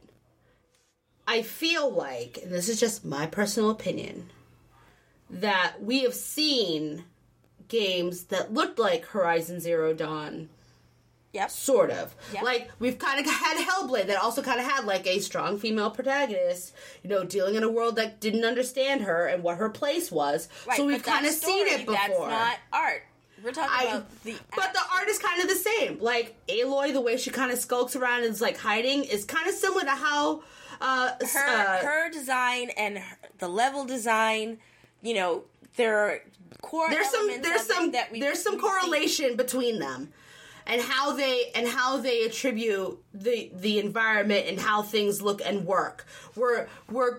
I feel like, and this is just my personal opinion, that we have seen games that looked like Horizon Zero Dawn, Yep. sort of. Yep. Like, we've kind of had Hellblade that also kind of had, like, a strong female protagonist, you know, dealing in a world that didn't understand her and what her place was. Right, so we've but kind of that's seen story, it before. That's not art. We're talking I, about the... but the art is kind of the same. Like, Aloy, the way she kind of skulks around and is, like, hiding is kind of similar to how... Uh, her uh, her design and her, the level design, you know, there are core there's some elements there's of it some that we there's some we see. correlation between them. And how they and how they attribute the the environment and how things look and work. We're we're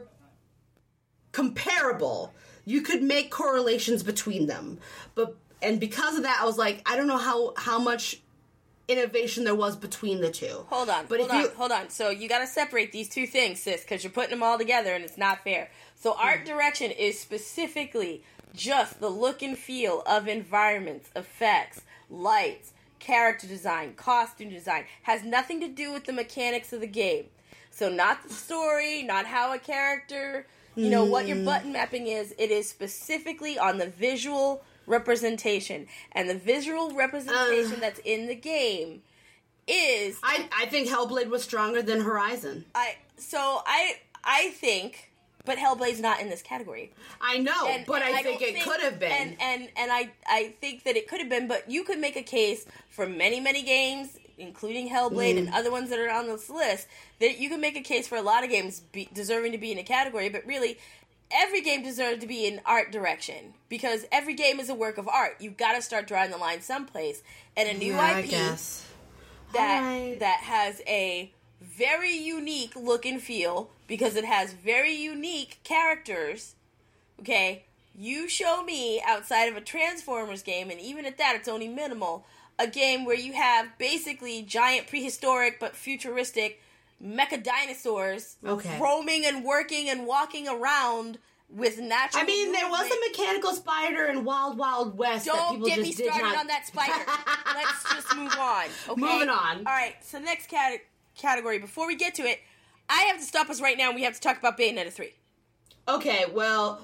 comparable. You could make correlations between them. But and because of that, I was like, I don't know how, how much innovation there was between the two. Hold on, but hold if on, you, hold on. So you got to separate these two things, sis, because you're putting them all together and it's not fair. So art direction is specifically just the look and feel of environments, effects, lights, character design, costume design. Has nothing to do with the mechanics of the game. So not the story, not how a character, you know, mm. what your button mapping is. It is specifically on the visual representation. And the visual representation uh, that's in the game is... I, I think Hellblade was stronger than Horizon. I So I I think... But Hellblade's not in this category. I know, and, but and I, I think it think, could have been. And and, and I, I think that it could have been, but you could make a case for many, many games, including Hellblade mm. and other ones that are on this list, that you can make a case for a lot of games be, deserving to be in a category, but really, every game deserves to be in art direction, because every game is a work of art. You've got to start drawing the line someplace. And a new yeah, I P I guess. that right. that has a very unique look and feel, because it has very unique characters, okay? You show me, outside of a Transformers game, and even at that it's only minimal, a game where you have basically giant prehistoric but futuristic mecha dinosaurs okay. roaming and working and walking around with natural I mean, there movement. was a mechanical spider in Wild Wild West Don't that people get just me did started not... on that spider. Let's just move on, okay? Moving on. All right, so next cat- category. Before we get to it, I have to stop us right now, and we have to talk about Bayonetta three. Okay, well,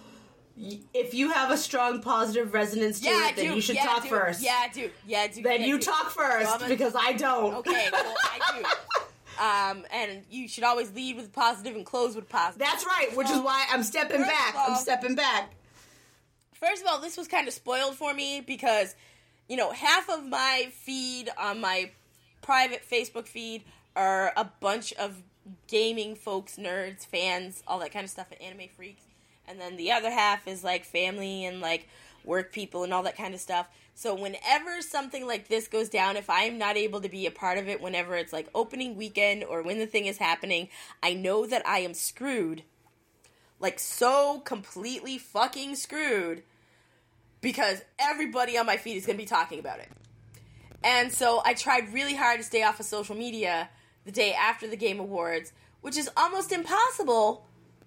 if you have a strong positive resonance to yeah, it, then do. you should yeah, talk do. first. Yeah, I do. Yeah, I do. Then yeah, you do. talk first, So gonna... because I don't. Okay, well, I do. Um, and you should always lead with positive and close with positive. That's right, which so, is why I'm stepping back. All, I'm stepping back. First of all, this was kind of spoiled for me because, you know, half of my feed on my private Facebook feed are a bunch of gaming folks, nerds, fans, all that kind of stuff, and anime freaks. And then the other half is, like, family and, like, work people and all that kind of stuff. So whenever something like this goes down, if I am not able to be a part of it, whenever it's, like, opening weekend or when the thing is happening, I know that I am screwed. Like, so completely fucking screwed, because everybody on my feed is going to be talking about it. And so I tried really hard to stay off of social media the day after the Game Awards, which is almost impossible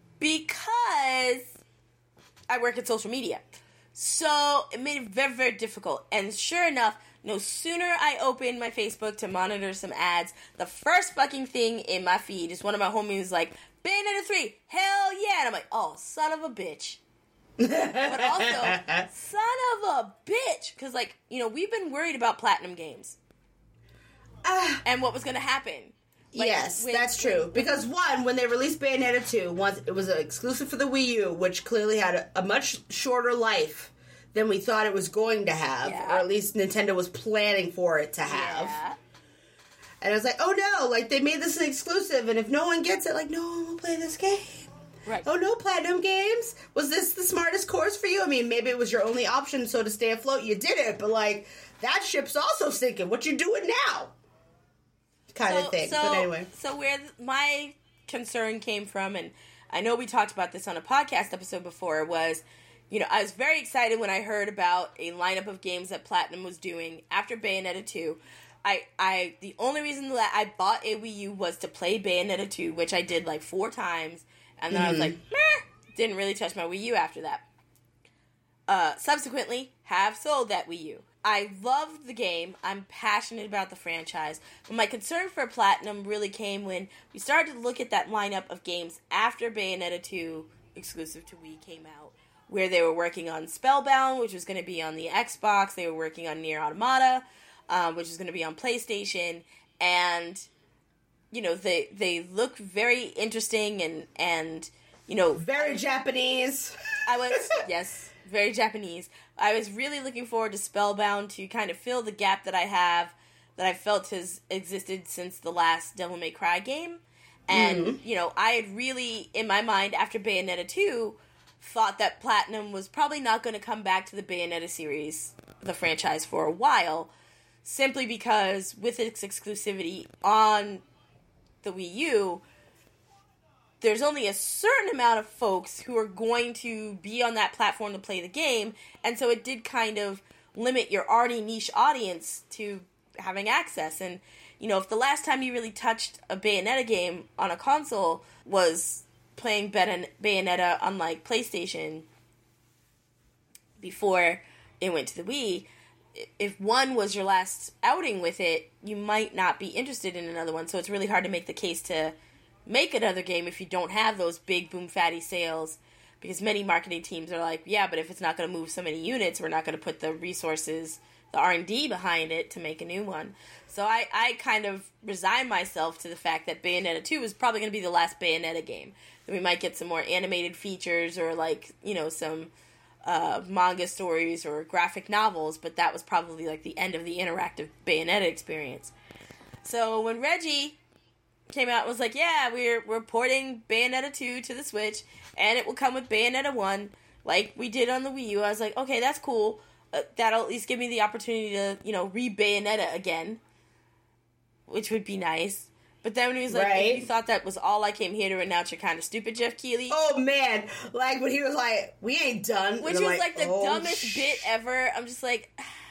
because I work in social media. So it made it very, very difficult. And sure enough, no sooner I open my Facebook to monitor some ads, the first fucking thing in my feed is one of my homies like, Bayonetta three, hell yeah! And I'm like, oh, son of a bitch. But also, son of a bitch, because, like, you know, we've been worried about Platinum Games uh, and what was going to happen. Like, yes, with, that's true. with, because, one, when they released Bayonetta two, once it was exclusive for the Wii U, which clearly had a, a much shorter life than we thought it was going to have, yeah. or at least Nintendo was planning for it to have. Yeah. And I was like, oh no, like, they made this an exclusive, and if no one gets it, like, no one will play this game. Right. Oh no, Platinum Games? Was this the smartest course for you? I mean, maybe it was your only option, so to stay afloat, you did it, but, like, that ship's also sinking. What you doing now? kind so, of thing. So, but anyway. So where th- my concern came from, and I know we talked about this on a podcast episode before, was, you know, I was very excited when I heard about a lineup of games that Platinum was doing after Bayonetta two. I, I, the only reason that I bought a Wii U was to play Bayonetta two, which I did like four times, and then mm. I was like, meh, didn't really touch my Wii U after that. Uh, subsequently, have sold that Wii U. I loved the game. I'm passionate about the franchise. But my concern for Platinum really came when we started to look at that lineup of games after Bayonetta two, exclusive to Wii, came out, where they were working on Spellbound, which was going to be on the Xbox. They were working on Nier Automata, um, which is going to be on PlayStation. And, you know, they they look very interesting and, and you know... Very I, Japanese. I was, yes... very Japanese. I was really looking forward to Spellbound to kind of fill the gap that I have, that I felt has existed since the last Devil May Cry game. And, mm-hmm. you know, I had really, in my mind, after Bayonetta two, thought that Platinum was probably not going to come back to the Bayonetta series, the franchise, for a while, simply because with its exclusivity on the Wii U, there's only a certain amount of folks who are going to be on that platform to play the game, and so it did kind of limit your already niche audience to having access. And, you know, if the last time you really touched a Bayonetta game on a console was playing Bayonetta on, like, PlayStation before it went to the Wii, if one was your last outing with it, you might not be interested in another one, so it's really hard to make the case to make another game if you don't have those big boom fatty sales, because many marketing teams are like, yeah, but if it's not going to move so many units, we're not going to put the resources, the R and D behind it to make a new one. So I, I kind of resign myself to the fact that Bayonetta two is probably going to be the last Bayonetta game. Then we might get some more animated features or, like, you know, some uh, manga stories or graphic novels, but that was probably like the end of the interactive Bayonetta experience. So when Reggie came out and was like, yeah, we're we're porting Bayonetta two to the Switch, and it will come with Bayonetta one, like we did on the Wii U. I was like, okay, that's cool. Uh, that'll at least give me the opportunity to, you know, re-Bayonetta again, which would be nice. But then when he was like, right. if you thought that was all I came here to announce, you're kind of stupid, Jeff Keighley. Oh, man. Like, when he was like, we ain't done. Which was like, like the oh, dumbest sh- bit ever. I'm just like...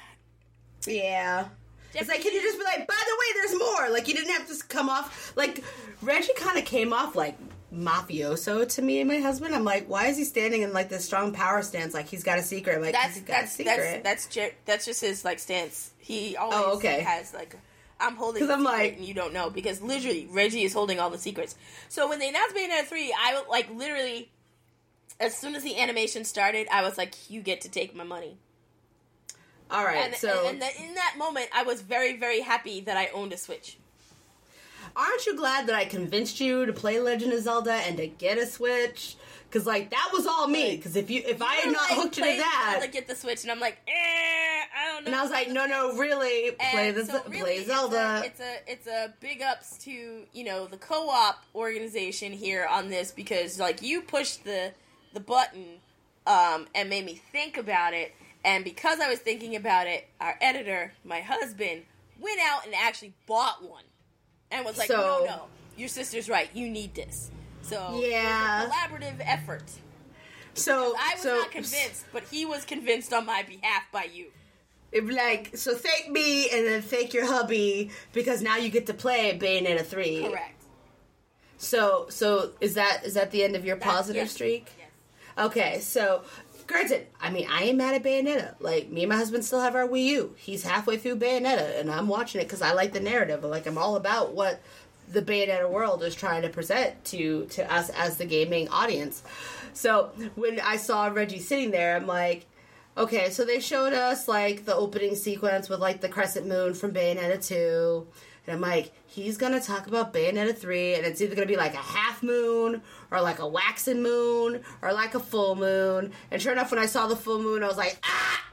yeah. It's like, can you just be like, by the way, there's more? Like, you didn't have to come off, like, Reggie kind of came off, like, mafioso to me and my husband. I'm like, why is he standing in, like, this strong power stance? Like, he's got a secret. I'm like, that's, he's got that's, a secret. That's, that's, that's, that's just his, like, stance. He always oh, okay. has, like, I'm holding the I'm secret like, and you don't know. Because, literally, Reggie is holding all the secrets. So, when they announced Bayonetta three, I, like, literally, as soon as the animation started, I was like, you get to take my money. All right, and, so... And, and in that moment, I was very, very happy that I owned a Switch. Aren't you glad that I convinced you to play Legend of Zelda and to get a Switch? Because, like, that was all me. Because if you, if you I had not like, hooked you to that... Zelda, get the Switch, and I'm like, eh, I don't know. And I was like, no, no, really, play, the, so really, play Zelda. It's a, it's a, it's a big ups to, you know, the co-op organization here on this, because, like, you pushed the, the button um, and made me think about it. And because I was thinking about it, our editor, my husband, went out and actually bought one. And was like, so, no, no, your sister's right. You need this. So, yeah. it was a collaborative effort. So, I was so, not convinced, but he was convinced on my behalf by you. It, like, so thank me and then thank your hubby, because now you get to play Bayonetta three. Correct. So, so is that is that the end of your That's, positive yes. streak? Yes. Okay, so... Granted, I mean, I ain't mad at Bayonetta. Like, me and my husband still have our Wii U. He's halfway through Bayonetta, and I'm watching it because I like the narrative. Like, I'm all about what the Bayonetta world is trying to present to, to us as the gaming audience. So, when I saw Reggie sitting there, I'm like, okay, so they showed us, like, the opening sequence with, like, the crescent moon from Bayonetta two. And I'm like, he's going to talk about Bayonetta three, and it's either going to be like a half moon, or like a waxing moon, or like a full moon. And sure enough, when I saw the full moon, I was like, ah!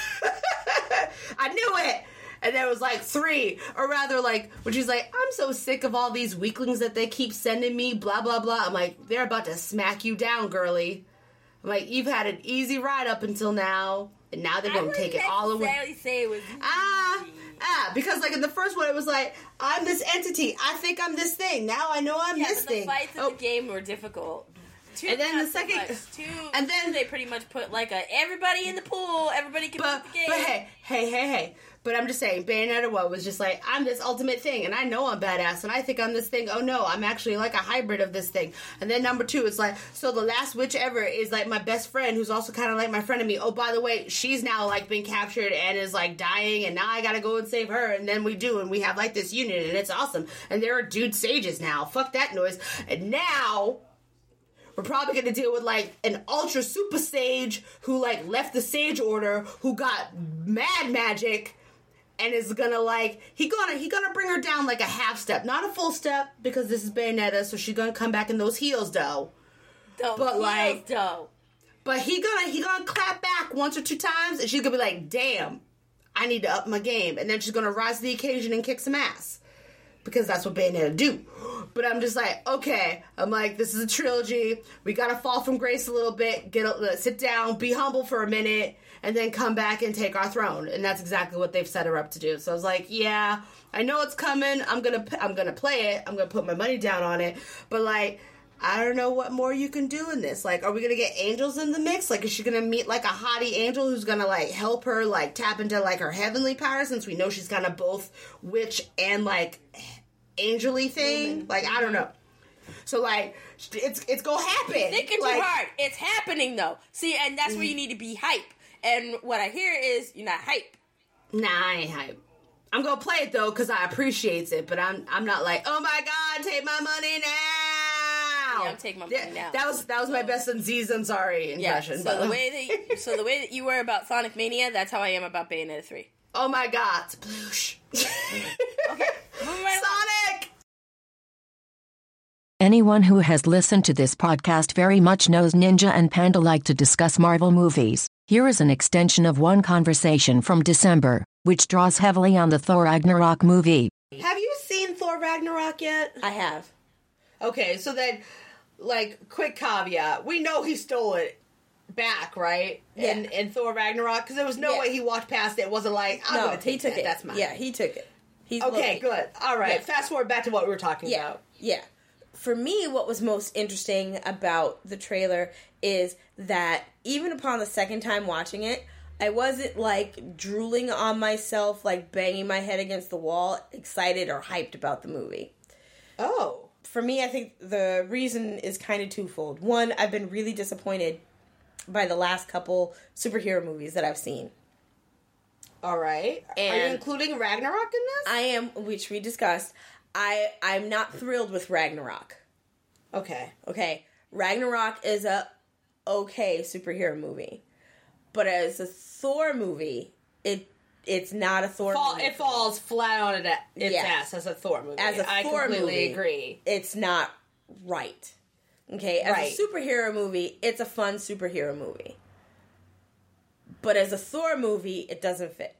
I knew it! And there was like three, or rather like, when she's like, I'm so sick of all these weaklings that they keep sending me, blah, blah, blah. I'm like, they're about to smack you down, girly. I'm like, you've had an easy ride up until now. and now they're going to take it all away. I wouldn't necessarily say it was Ah, ah, because like in the first one, it was like, I'm this entity. I think I'm this thing. Now I know I'm yeah, this but the thing. fights in Oh, the game were difficult. Two, And then not the so second- much. Two, and then- they pretty much put like a everybody in the pool, everybody can but, put the game. but hey, hey, hey, hey. But I'm just saying, Bayonetta one was just like, I'm this ultimate thing, and I know I'm badass, and I think I'm this thing. Oh no, I'm actually like a hybrid of this thing. And then number two, it's like, so the last witch ever is like my best friend, who's also kind of like my friend of me. Oh, by the way, she's now like been captured and is like dying, and now I gotta go and save her. And then we do, and we have like this unit, and it's awesome. And there are dude sages now. Fuck that noise. And now we're probably going to deal with, like, an ultra super sage who, like, left the sage order, who got mad magic, and is gonna, like, he gonna, he gonna bring her down, like, a half step. Not a full step, because this is Bayonetta, so she's gonna come back in those heels, though. Those but, heels, like- though. But he gonna, he gonna clap back once or two times, and she's gonna be like, damn, I need to up my game. And then she's gonna rise to the occasion and kick some ass. Because that's what Bayonetta do. But I'm just like, okay. I'm like, this is a trilogy. We gotta fall from grace a little bit. Get a, sit down, be humble for a minute, and then come back and take our throne. And that's exactly what they've set her up to do. So I was like, yeah, I know it's coming. I'm gonna, I'm gonna play it. I'm gonna put my money down on it. But like, I don't know what more you can do in this. Like, are we gonna get angels in the mix? Like, is she gonna meet like a hottie angel who's gonna like help her like tap into like her heavenly power, since we know she's kind of both witch and like angel-y thing? Like, I don't know. So like, it's it's gonna happen. Thinking like, too hard. It's happening though. See, and that's where you need to be hype. And what I hear is you're not hype. Nah, I ain't hype. I'm gonna play it though because I appreciate it, but I'm I'm not like, oh my god, take my money now. Yeah, I'm taking my money Yeah, now. That was that was my best Aziz Ansari impression. Yeah. So but, the way that you, so the way that you were about Sonic Mania, that's how I am about Bayonetta three. oh my god, sploosh. Okay. Moving right along. Sonic. Anyone who has listened to this podcast very much knows Ninja and Panda like to discuss Marvel movies. Here is an extension of one conversation from December, which draws heavily on the Thor Ragnarok movie. Have you seen Thor Ragnarok yet? I have. Okay, so then, like, quick caveat: we know he stole it back, right? Yeah. In in Thor Ragnarok, because there was no Yeah. way he walked past it. It wasn't like, I'm No, gonna take he took that. it. That's mine. Yeah, he took it. He's Okay, Loki. good. All right. Yeah. Fast forward back to what we were talking Yeah, about. yeah. For me, what was most interesting about the trailer is that even upon the second time watching it, I wasn't like drooling on myself, like banging my head against the wall, excited or hyped about the movie. Oh. For me, I think the reason is kind of twofold. One, I've been really disappointed by the last couple superhero movies that I've seen. All right. Are you And- including Ragnarok in this? I am, which we discussed, I, I'm not thrilled with Ragnarok. Okay. Okay, Ragnarok is a okay superhero movie, but as a Thor movie, it it's not a Thor Fall, movie. it falls flat on it, its Yeah. ass as a Thor movie. As a I Thor completely movie, agree. It's not right. Okay, as Right. a superhero movie, it's a fun superhero movie, but as a Thor movie, it doesn't fit.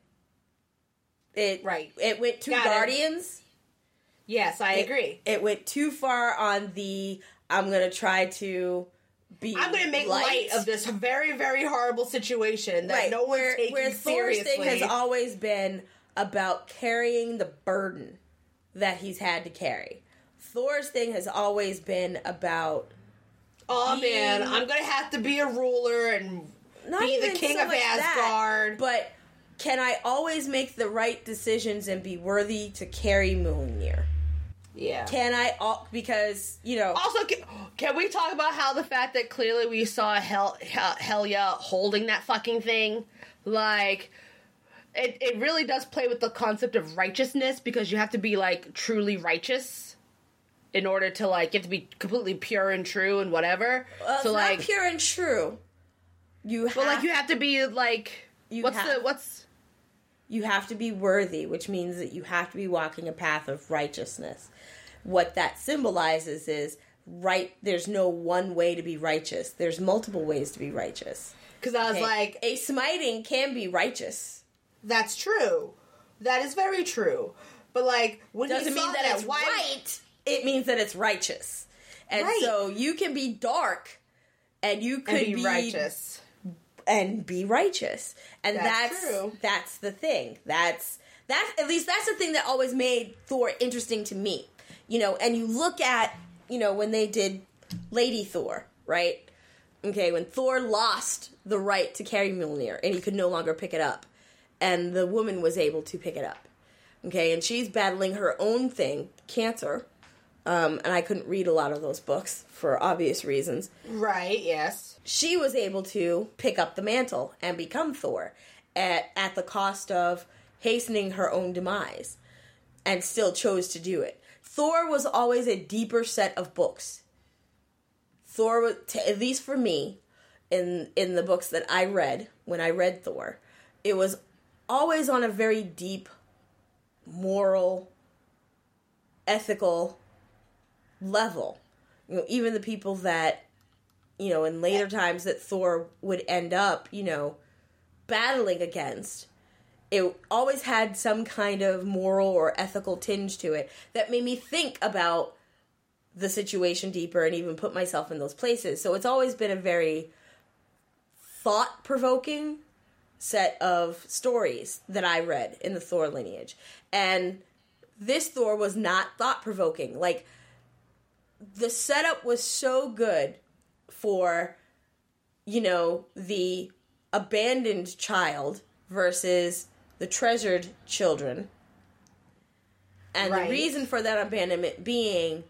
It Right. It went too Got it. Guardians. Yes, I It- agree. It went too far on the I'm gonna try to be. I'm going to make light of this very, very horrible situation that Right, no one's where, taking where Thor's seriously. thing has always been about carrying the burden that he's had to carry. Thor's thing has always been about oh being- man, I'm going to have to be a ruler and not be the even king so of much Asgard. that, but can I always make the right decisions and be worthy to carry Mjolnir? yeah. Can I? al- Because you know, Also, can, can we talk about how the fact that clearly we saw Hel, Hel, Helia holding that fucking thing? Like, it, it really does play with the concept of righteousness, because you have to be, like, truly righteous in order to, like, you have to be completely pure and true and whatever. uh, so, it's like, not pure and true. You have, but, like, you have to be, like, You what's have- the, what's, You have to be worthy, which means that you have to be walking a path of righteousness. What that symbolizes is right. There's no one way to be righteous. There's multiple ways to be righteous. because I was Okay? like, a smiting can be righteous. that's true. That is very true. But, like, when Doesn't he saw mean that, it's why- right. It means that it's righteous. And Right. so you can be dark, and you could and be, be righteous. and be righteous. And That's that's true. that's the thing. That's that's at least that's the thing that always made Thor interesting to me. You know, and you look at, you know, when they did Lady Thor, right? Okay, when Thor lost the right to carry Mjolnir and he could no longer pick it up, and the woman was able to pick it up. Okay, and she's battling her own thing, cancer. Um, and I couldn't read a lot of those books for obvious reasons. Right, yes. She was able to pick up the mantle and become Thor at, at the cost of hastening her own demise, and still chose to do it. Thor was always a deeper set of books. Thor, was, at least for me, in in the books that I read, when I read Thor, it was always on a very deep, moral, ethical level. You know, even the people that, you know, in later times that Thor would end up, you know, battling against, it always had some kind of moral or ethical tinge to it that made me think about the situation deeper and even put myself in those places. So it's always been a very thought-provoking set of stories that I read in the Thor lineage. And this Thor was not thought-provoking. Like, the setup was so good for, you know, the abandoned child versus the treasured children. And Right. the reason for that abandonment being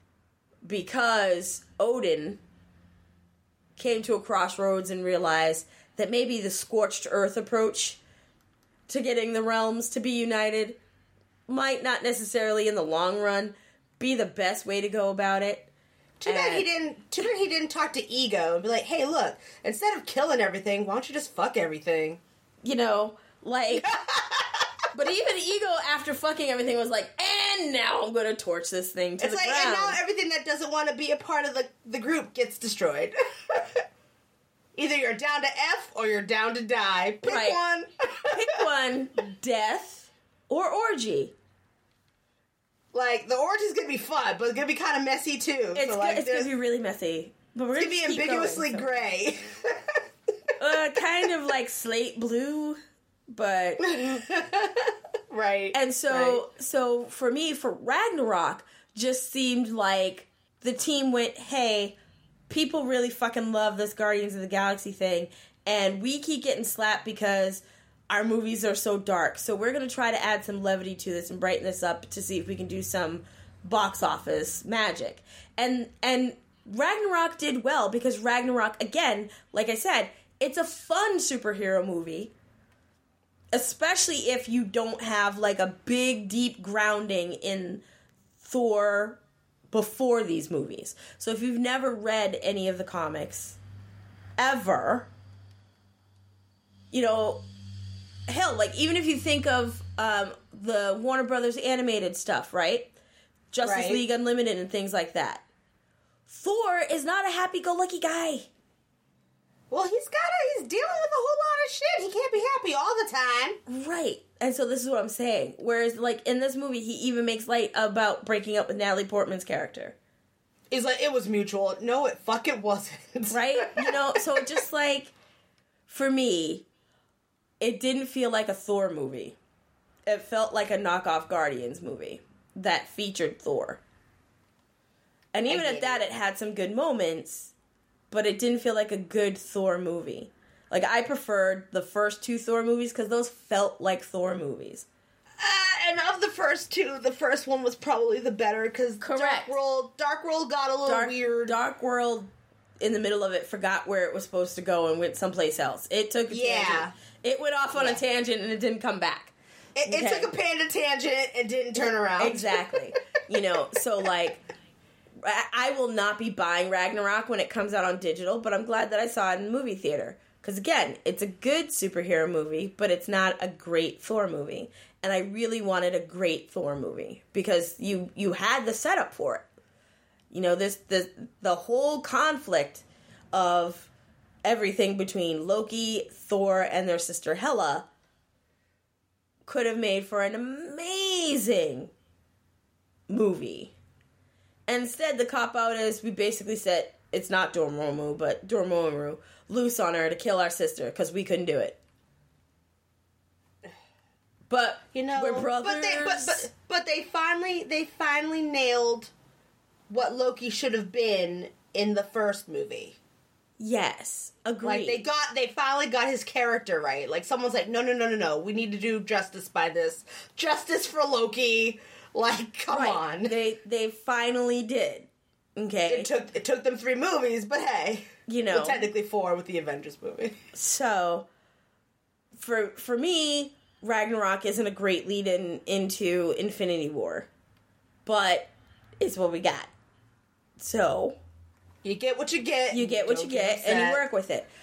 because Odin came to a crossroads and realized that maybe the scorched earth approach to getting the realms to be united might not necessarily in the long run be the best way to go about it. Too bad he And- didn't. Too bad he didn't talk to Ego and be like, "Hey, look! Instead of killing everything, why don't you just fuck everything?" You know, like, but even Ego, after fucking everything, was like, and now I'm going to torch this thing to It's the like, ground. and now everything that doesn't want to be a part of the the group gets destroyed. Either you're down to F or you're down to die. Pick Right. one. Pick one, death or orgy. Like, the orgy's gonna be fun, but it's gonna be kind of messy too. It's, so, go- like, it's going to there's- be really messy. But we're it's going gonna to be ambiguously gray. uh, kind of like slate blue, but... Right. And so, right. so for me, for Ragnarok, just seemed like the team went, hey, people really fucking love this Guardians of the Galaxy thing, and we keep getting slapped because our movies are so dark. So we're going to try to add some levity to this and brighten this up to see if we can do some box office magic. And and Ragnarok did well because Ragnarok, again, like I said, it's a fun superhero movie. Especially if you don't have, like, a big, deep grounding in Thor before these movies. So if you've never read any of the comics, ever, you know, hell, like, even if you think of um, the Warner Brothers animated stuff, right? Justice Right. League Unlimited and things like that. Thor is not a happy-go-lucky guy. Well, he's gotta, he's dealing with a whole lot of shit. He can't be happy all the time. Right. And so this is what I'm saying. Whereas, like, in this movie, he even makes light about breaking up with Natalie Portman's character. He's like, it was mutual. No, it fucking wasn't. Right? You know, so it just, like, for me, it didn't feel like a Thor movie. It felt like a knockoff Guardians movie that featured Thor. And even get at that, it had some good moments, but it didn't feel like a good Thor movie. Like, I preferred the first two Thor movies because those felt like Thor movies. Uh, and of the first two, the first one was probably the better because Dark Correct. World, Dark World got a little Dark, weird. Dark World, in the middle of it, forgot where it was supposed to go and went someplace else. It took a Yeah. tangent. It went off on Yeah. a tangent and it didn't come back. It, it Okay. took a panda tangent and didn't turn around. Exactly. You know, so, like, I I will not be buying Ragnarok when it comes out on digital, but I'm glad that I saw it in the movie theater. Because, again, it's a good superhero movie, but it's not a great Thor movie. And I really wanted a great Thor movie because you, you had the setup for it. You know, this the the whole conflict of everything between Loki, Thor, and their sister Hela could have made for an amazing movie. And instead, the cop-out is we basically set it's not Dormammu, but Dormammu, loose on her to kill our sister because we couldn't do it. But You know, we're brothers. But they, but, but, but they finally, they finally nailed what Loki should have been in the first movie. Yes, agreed. Like, they got, they finally got his character right. Like, someone's like, no, no, no, no, no, we need to do justice by this. Justice for Loki. Like, come right. on. They they finally did. Okay. It took it took them three movies, but hey, You know. well, technically four with the Avengers movie. So, for for me, Ragnarok isn't a great lead-in into Infinity War. But it's what we got. So, You get what you get. you get what Don't you get, and you upset. work with it.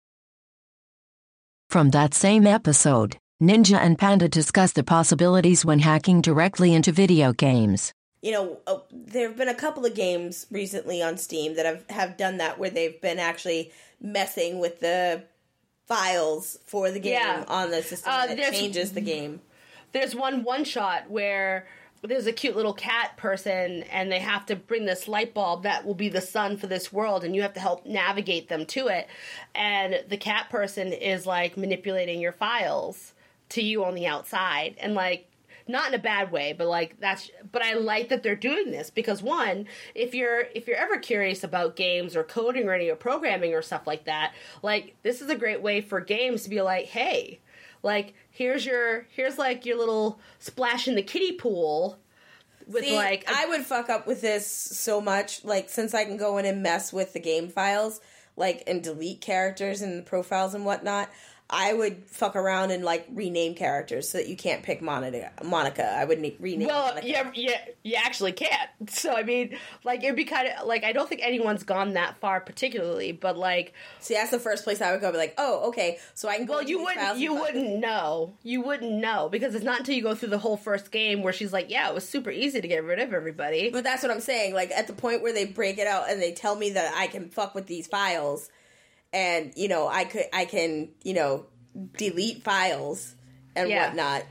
From that same episode, Ninja and Panda discuss the possibilities when hacking directly into video games. You know, uh, there have been a couple of games recently on Steam that have, have done that, where they've been actually messing with the files for the game Yeah. on the system, Uh, and it there's- changes the game. There's one one shot where there's a cute little cat person and they have to bring this light bulb that will be the sun for this world, and you have to help navigate them to it. And the cat person is like manipulating your files to you on the outside, and like, not in a bad way, but like that's but I like that they're doing this, because one, if you're if you're ever curious about games or coding or any or programming or stuff like that, like, this is a great way for games to be like, hey, like, here's your here's like your little splash in the kiddie pool with See, like a- I would fuck up with this so much, like, since I can go in and mess with the game files, like, and delete characters and profiles and whatnot. I would fuck around and, like, rename characters so that you can't pick Monica. Monica. I would na- rename well, Monica. yeah, yeah, you actually can't. So I mean, like, it'd be kind of like, I don't think anyone's gone that far particularly, but like, See, that's the first place I would go. Be like, oh, okay, so I can go. well, into you these wouldn't, files you and fuck- wouldn't know, you wouldn't know, because it's not until you go through the whole first game where she's like, yeah, it was super easy to get rid of everybody. But that's what I'm saying. Like, at the point where they break it out and they tell me that I can fuck with these files, and you know, I could, I can, you know, delete files and Yeah. whatnot.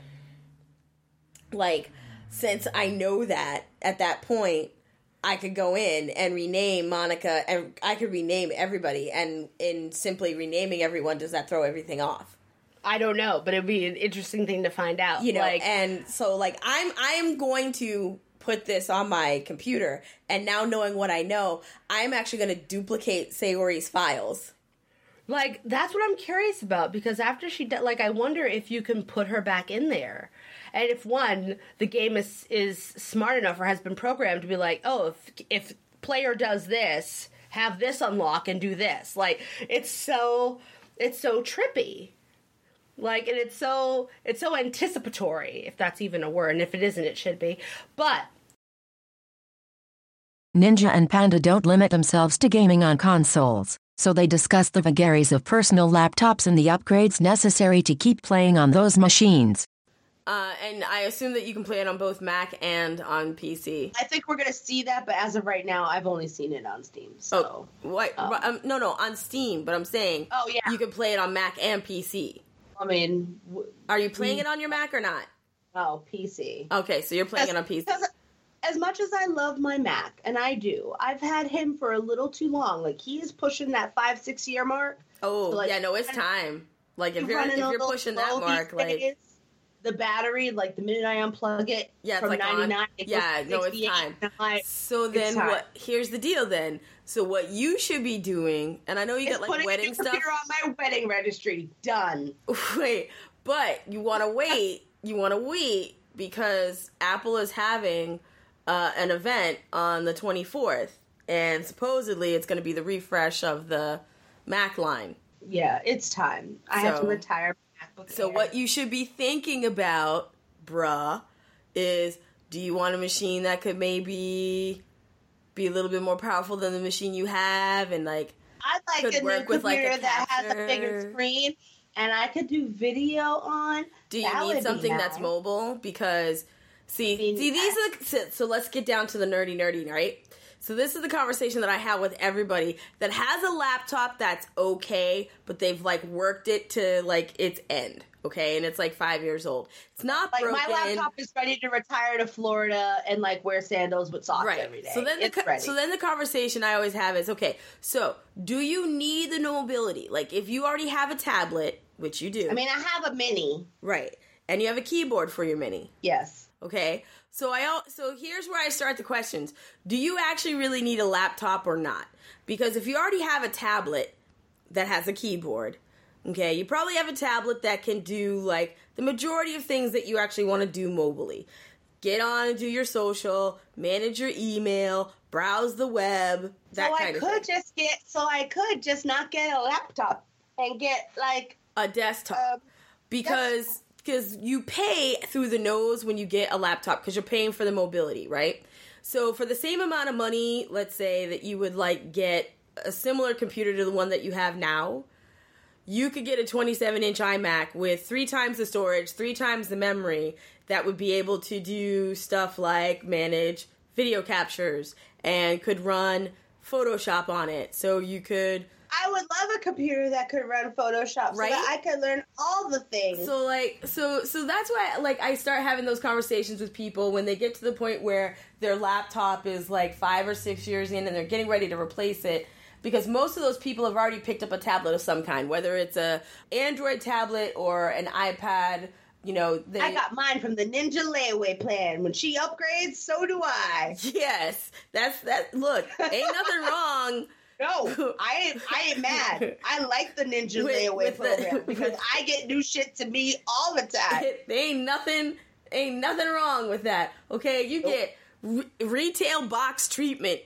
Like, since I know that at that point, I could go in and rename Monica, and I could rename everybody. And in simply renaming everyone, does that throw everything off? I don't know, but it'd be an interesting thing to find out. You know, like, and so like I'm I'm going to put this on my computer, and now knowing what I know, I'm actually going to duplicate Sayori's files. Like, that's what I'm curious about, because after she did, like, I wonder if you can put her back in there. And if, one, the game is is smart enough or has been programmed to be like, oh, if if player does this, have this unlock and do this. Like, it's so, it's so trippy. Like, and it's so, it's so anticipatory, if that's even a word. And if it isn't, it should be. But Ninja and Panda don't limit themselves to gaming on consoles, so they discuss the vagaries of personal laptops and the upgrades necessary to keep playing on those machines. Uh, and I assume that you can play it on both Mac and on P C. I think we're gonna see that, but as of right now, I've only seen it on Steam. So, Oh, what? Um, no, no, on Steam. But I'm saying, Oh, yeah. you can play it on Mac and P C. I mean, w- Are you playing it on your Mac or not? oh, P C. Okay, so you're playing it on P C. Because as much as I love my Mac, and I do, I've had him for a little too long. Like, he is pushing that five, six year mark. Oh, like, yeah, no, it's time. Like, if you're if running a you're little pushing that slow mark, these like, days. The battery, like, the minute I unplug it Yeah, it's from like on. ninety-nine, it goes Yeah, to no, it's sixty-eight, time. and I'm like, so it's then time. what? Here's the deal. Then, so what you should be doing, and I know you It's get like putting wedding the stuff. computer on my wedding registry. Done. Wait, but you want to wait. You want to wait because Apple is having uh, an event on the twenty-fourth, and supposedly it's going to be the refresh of the Mac line. Yeah, it's time. I have So- to retire my MacBook So Air. what you should be thinking about, bruh, is do you want a machine that could maybe be a little bit more powerful than the machine you have, and like I'd like could a new work with, like, computer a that has a bigger capture. screen, and I could do video on. do you That would need be something that's nice. mobile? Because see, mean, see these are the, so, so let's get down to the nerdy nerdy, right? So this is the conversation that I have with everybody that has a laptop that's okay, but they've like worked it to like its end. okay, and it's like five years old. It's not Like, broken. my laptop is ready to retire to Florida and, like, wear sandals with socks right. every day. So then, the it's co- ready. so then the conversation I always have is, okay, so do you need the mobility? Like, if you already have a tablet, which you do, I mean, I have a mini. right, and you have a keyboard for your mini, Yes. okay. So I al- so here's where I start the questions: do you actually really need a laptop or not? Because if you already have a tablet that has a keyboard, okay, you probably have a tablet that can do like the majority of things that you actually want to do mobily. Get on and do your social, manage your email, browse the web, that so kind I of thing. could just get, so I could just not get a laptop and get, like, A desktop. Um, because because you pay through the nose when you get a laptop because you're paying for the mobility, right? So for the same amount of money, let's say that you would like get a similar computer to the one that you have now, you could get a twenty-seven inch iMac with three times the storage, three times the memory that would be able to do stuff like manage video captures and could run Photoshop on it. So you could... I would love a computer that could run Photoshop, Right? so that I could learn all the things. So like so so that's why like I start having those conversations with people when they get to the point where their laptop is like five or six years in and they're getting ready to replace it, because most of those people have already picked up a tablet of some kind, whether it's a Android tablet or an iPad. You know, they, I got mine from the Ninja layaway plan. When she upgrades, so do I. yes, that's that. Look, ain't nothing wrong. No, I ain't, I ain't mad. I like the Ninja With- layaway with the- program because I get new shit to me all the time. There ain't nothing, ain't nothing wrong with that. Okay, you Nope. get re- retail box treatment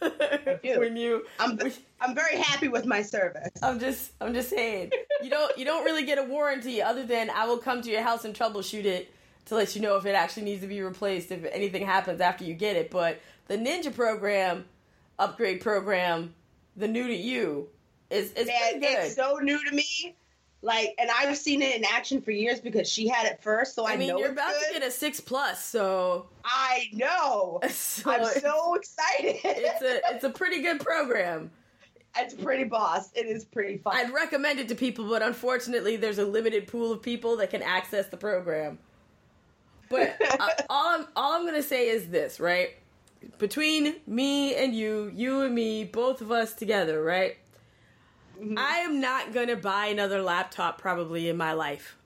do. when you. I'm I'm very happy with my service. I'm just, I'm just saying, you don't, you don't really get a warranty other than I will come to your house and troubleshoot it to let you know if it actually needs to be replaced if anything happens after you get it. But the Ninja program, upgrade program, the new to you is is Man, pretty good. it's so new to me. Like, and I've seen it in action for years because she had it first, so I, I mean, know you're it's about good. to get a six plus, so I know. so I'm it's- so excited. it's a it's a pretty good program. It's pretty boss. It is pretty fun. I'd recommend it to people, but unfortunately, there's a limited pool of people that can access the program. But uh, all I'm all I'm gonna say is this, right? Between me and you, you and me, both of us together, right? Mm-hmm. I am not gonna buy another laptop probably in my life.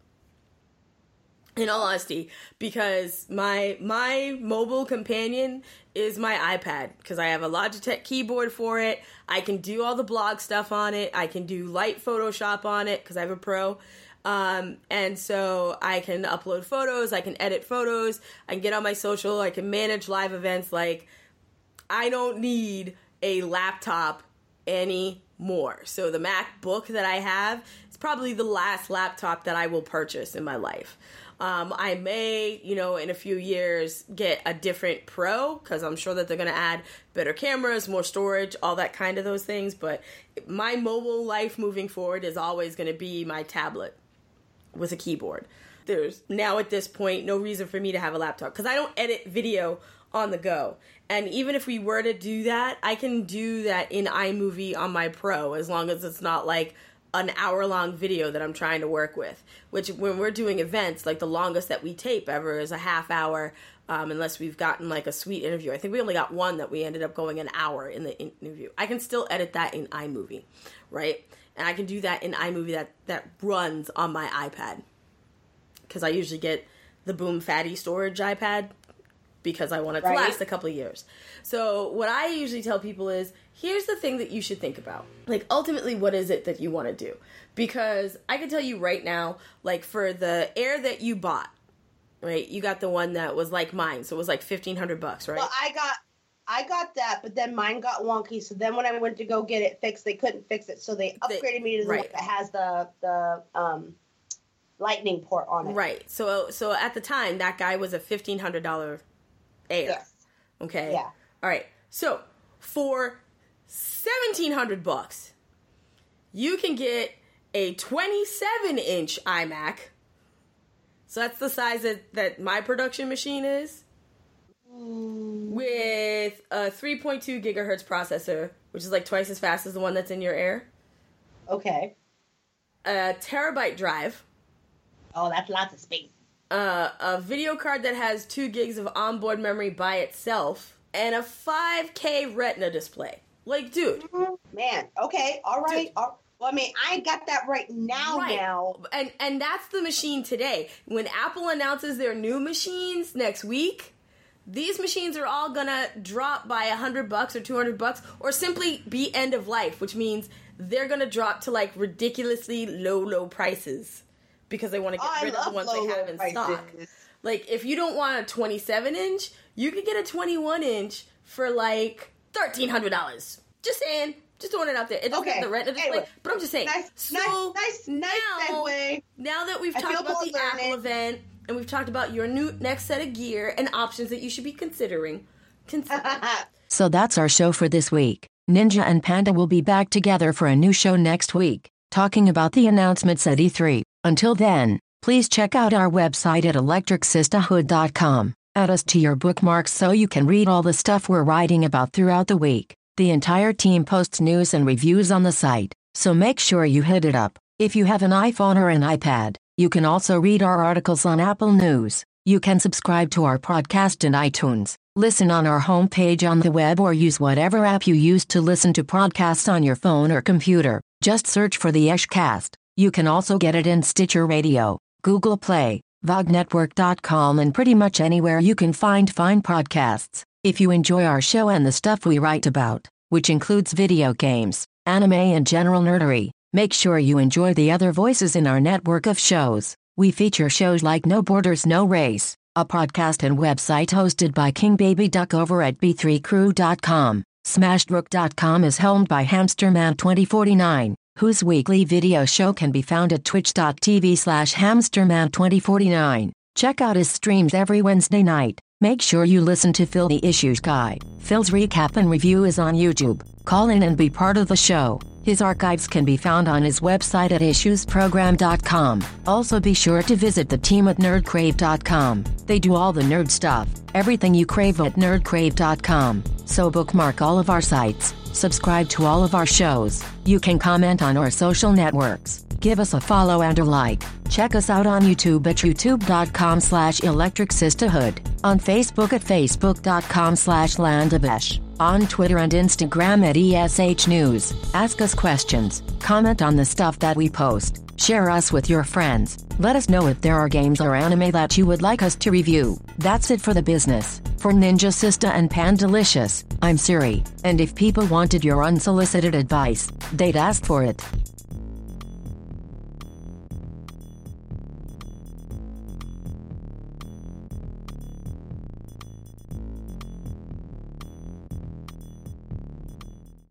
In all honesty, because my my mobile companion is my iPad, because I have a Logitech keyboard for it. I can do all the blog stuff on it. I can do light Photoshop on it because I have a Pro. Um, and so I can upload photos, I can edit photos, I can get on my social, I can manage live events. Like, I don't need a laptop anymore. So the MacBook that I have is probably the last laptop that I will purchase in my life. Um, I may, you know, in a few years get a different Pro because I'm sure that they're going to add better cameras, more storage, all that kind of those things. But my mobile life moving forward is always going to be my tablet with a keyboard. There's now at this point no reason for me to have a laptop because I don't edit video on the go. And even if we were to do that, I can do that in iMovie on my Pro as long as it's not like an hour-long video that I'm trying to work with, which when we're doing events, like the longest that we tape ever is a half hour, um, unless we've gotten like a sweet interview. I think we only got one that we ended up going an hour in the interview. I can still edit that in iMovie, right? And I can do that in iMovie that, that runs on my iPad, because I usually get the Boom Fatty storage iPad because I want it to Right. last a couple of years. So what I usually tell people is, here's the thing that you should think about. Like, ultimately, what is it that you want to do? Because I can tell you right now, like, for the Air that you bought, right, you got the one that was like mine, so it was like fifteen hundred bucks, right? Well, I got I got that, but then mine got wonky. So then when I went to go get it fixed, they couldn't fix it. So they upgraded They- me to the right. one that has the the um, lightning port on it. Right. So so at the time, that guy was a fifteen hundred dollars Air. Yes. Okay. Yeah. All right. So for seventeen hundred bucks, you can get a twenty-seven inch iMac. So that's the size that, that my production machine is. With a three point two gigahertz processor, which is like twice as fast as the one that's in your Air. Okay. A terabyte drive. Oh, that's lots of space. Uh, a video card that has two gigs of onboard memory by itself, and a five K Retina display. Like, dude. Man, okay, all right. Dude. All, well, I mean, I ain't got that right now right. now. And, and that's the machine today. When Apple announces their new machines next week, these machines are all gonna drop by a hundred bucks or two hundred bucks, or simply be end of life, which means they're gonna drop to like ridiculously low, low prices because they want to get oh, rid of the ones they have in prices. stock. Like, if you don't want a twenty-seven inch, you could get a twenty-one inch for like thirteen hundred dollars. Just saying, just throwing it out there. It doesn't okay. have the Retina display, anyway, but I'm just saying. Nice, so nice, nice, now, nice segue. Now that we've I talked about the learning. Apple event, and we've talked about your new next set of gear and options that you should be considering. Consider. So that's our show for this week. Ninja and Panda will be back together for a new show next week, talking about the announcements at E three. Until then, please check out our website at electric sisterhood dot com. Add us to your bookmarks so you can read all the stuff we're writing about throughout the week. The entire team posts news and reviews on the site, so make sure you hit it up. If you have an iPhone or an iPad, you can also read our articles on Apple News. You can subscribe to our podcast in iTunes, listen on our homepage on the web, or use whatever app you use to listen to podcasts on your phone or computer. Just search for the Eshcast. You can also get it in Stitcher Radio, Google Play, vog network dot com, and pretty much anywhere you can find fine podcasts. If you enjoy our show and the stuff we write about, which includes video games, anime, and general nerdery, make sure you enjoy the other voices in our network of shows. We feature shows like No Borders, No Race, a podcast and website hosted by King Baby Duck over at b three crew dot com. Smashedrook dot com is helmed by Hamsterman twenty forty-nine, whose weekly video show can be found at twitch dot t v slash hamsterman twenty forty-nine. Check out his streams every Wednesday night. Make sure you listen to Phil the Issues Guy. Phil's recap and review is on YouTube. Call in and be part of the show. His archives can be found on his website at issues program dot com. Also be sure to visit the team at nerd crave dot com. They do all the nerd stuff. Everything you crave at nerd crave dot com. So bookmark all of our sites. Subscribe to all of our shows. You can comment on our social networks. Give us a follow and a like. Check us out on YouTube at youtube dot com slash electric sisterhood. On Facebook at facebook dot com slash landavesh. On Twitter and Instagram at E S H News. Ask us questions. Comment on the stuff that we post. Share us with your friends. Let us know if there are games or anime that you would like us to review. That's it for the business. For Ninja Sista and Pandalicious, I'm Siri. And if people wanted your unsolicited advice, they'd ask for it.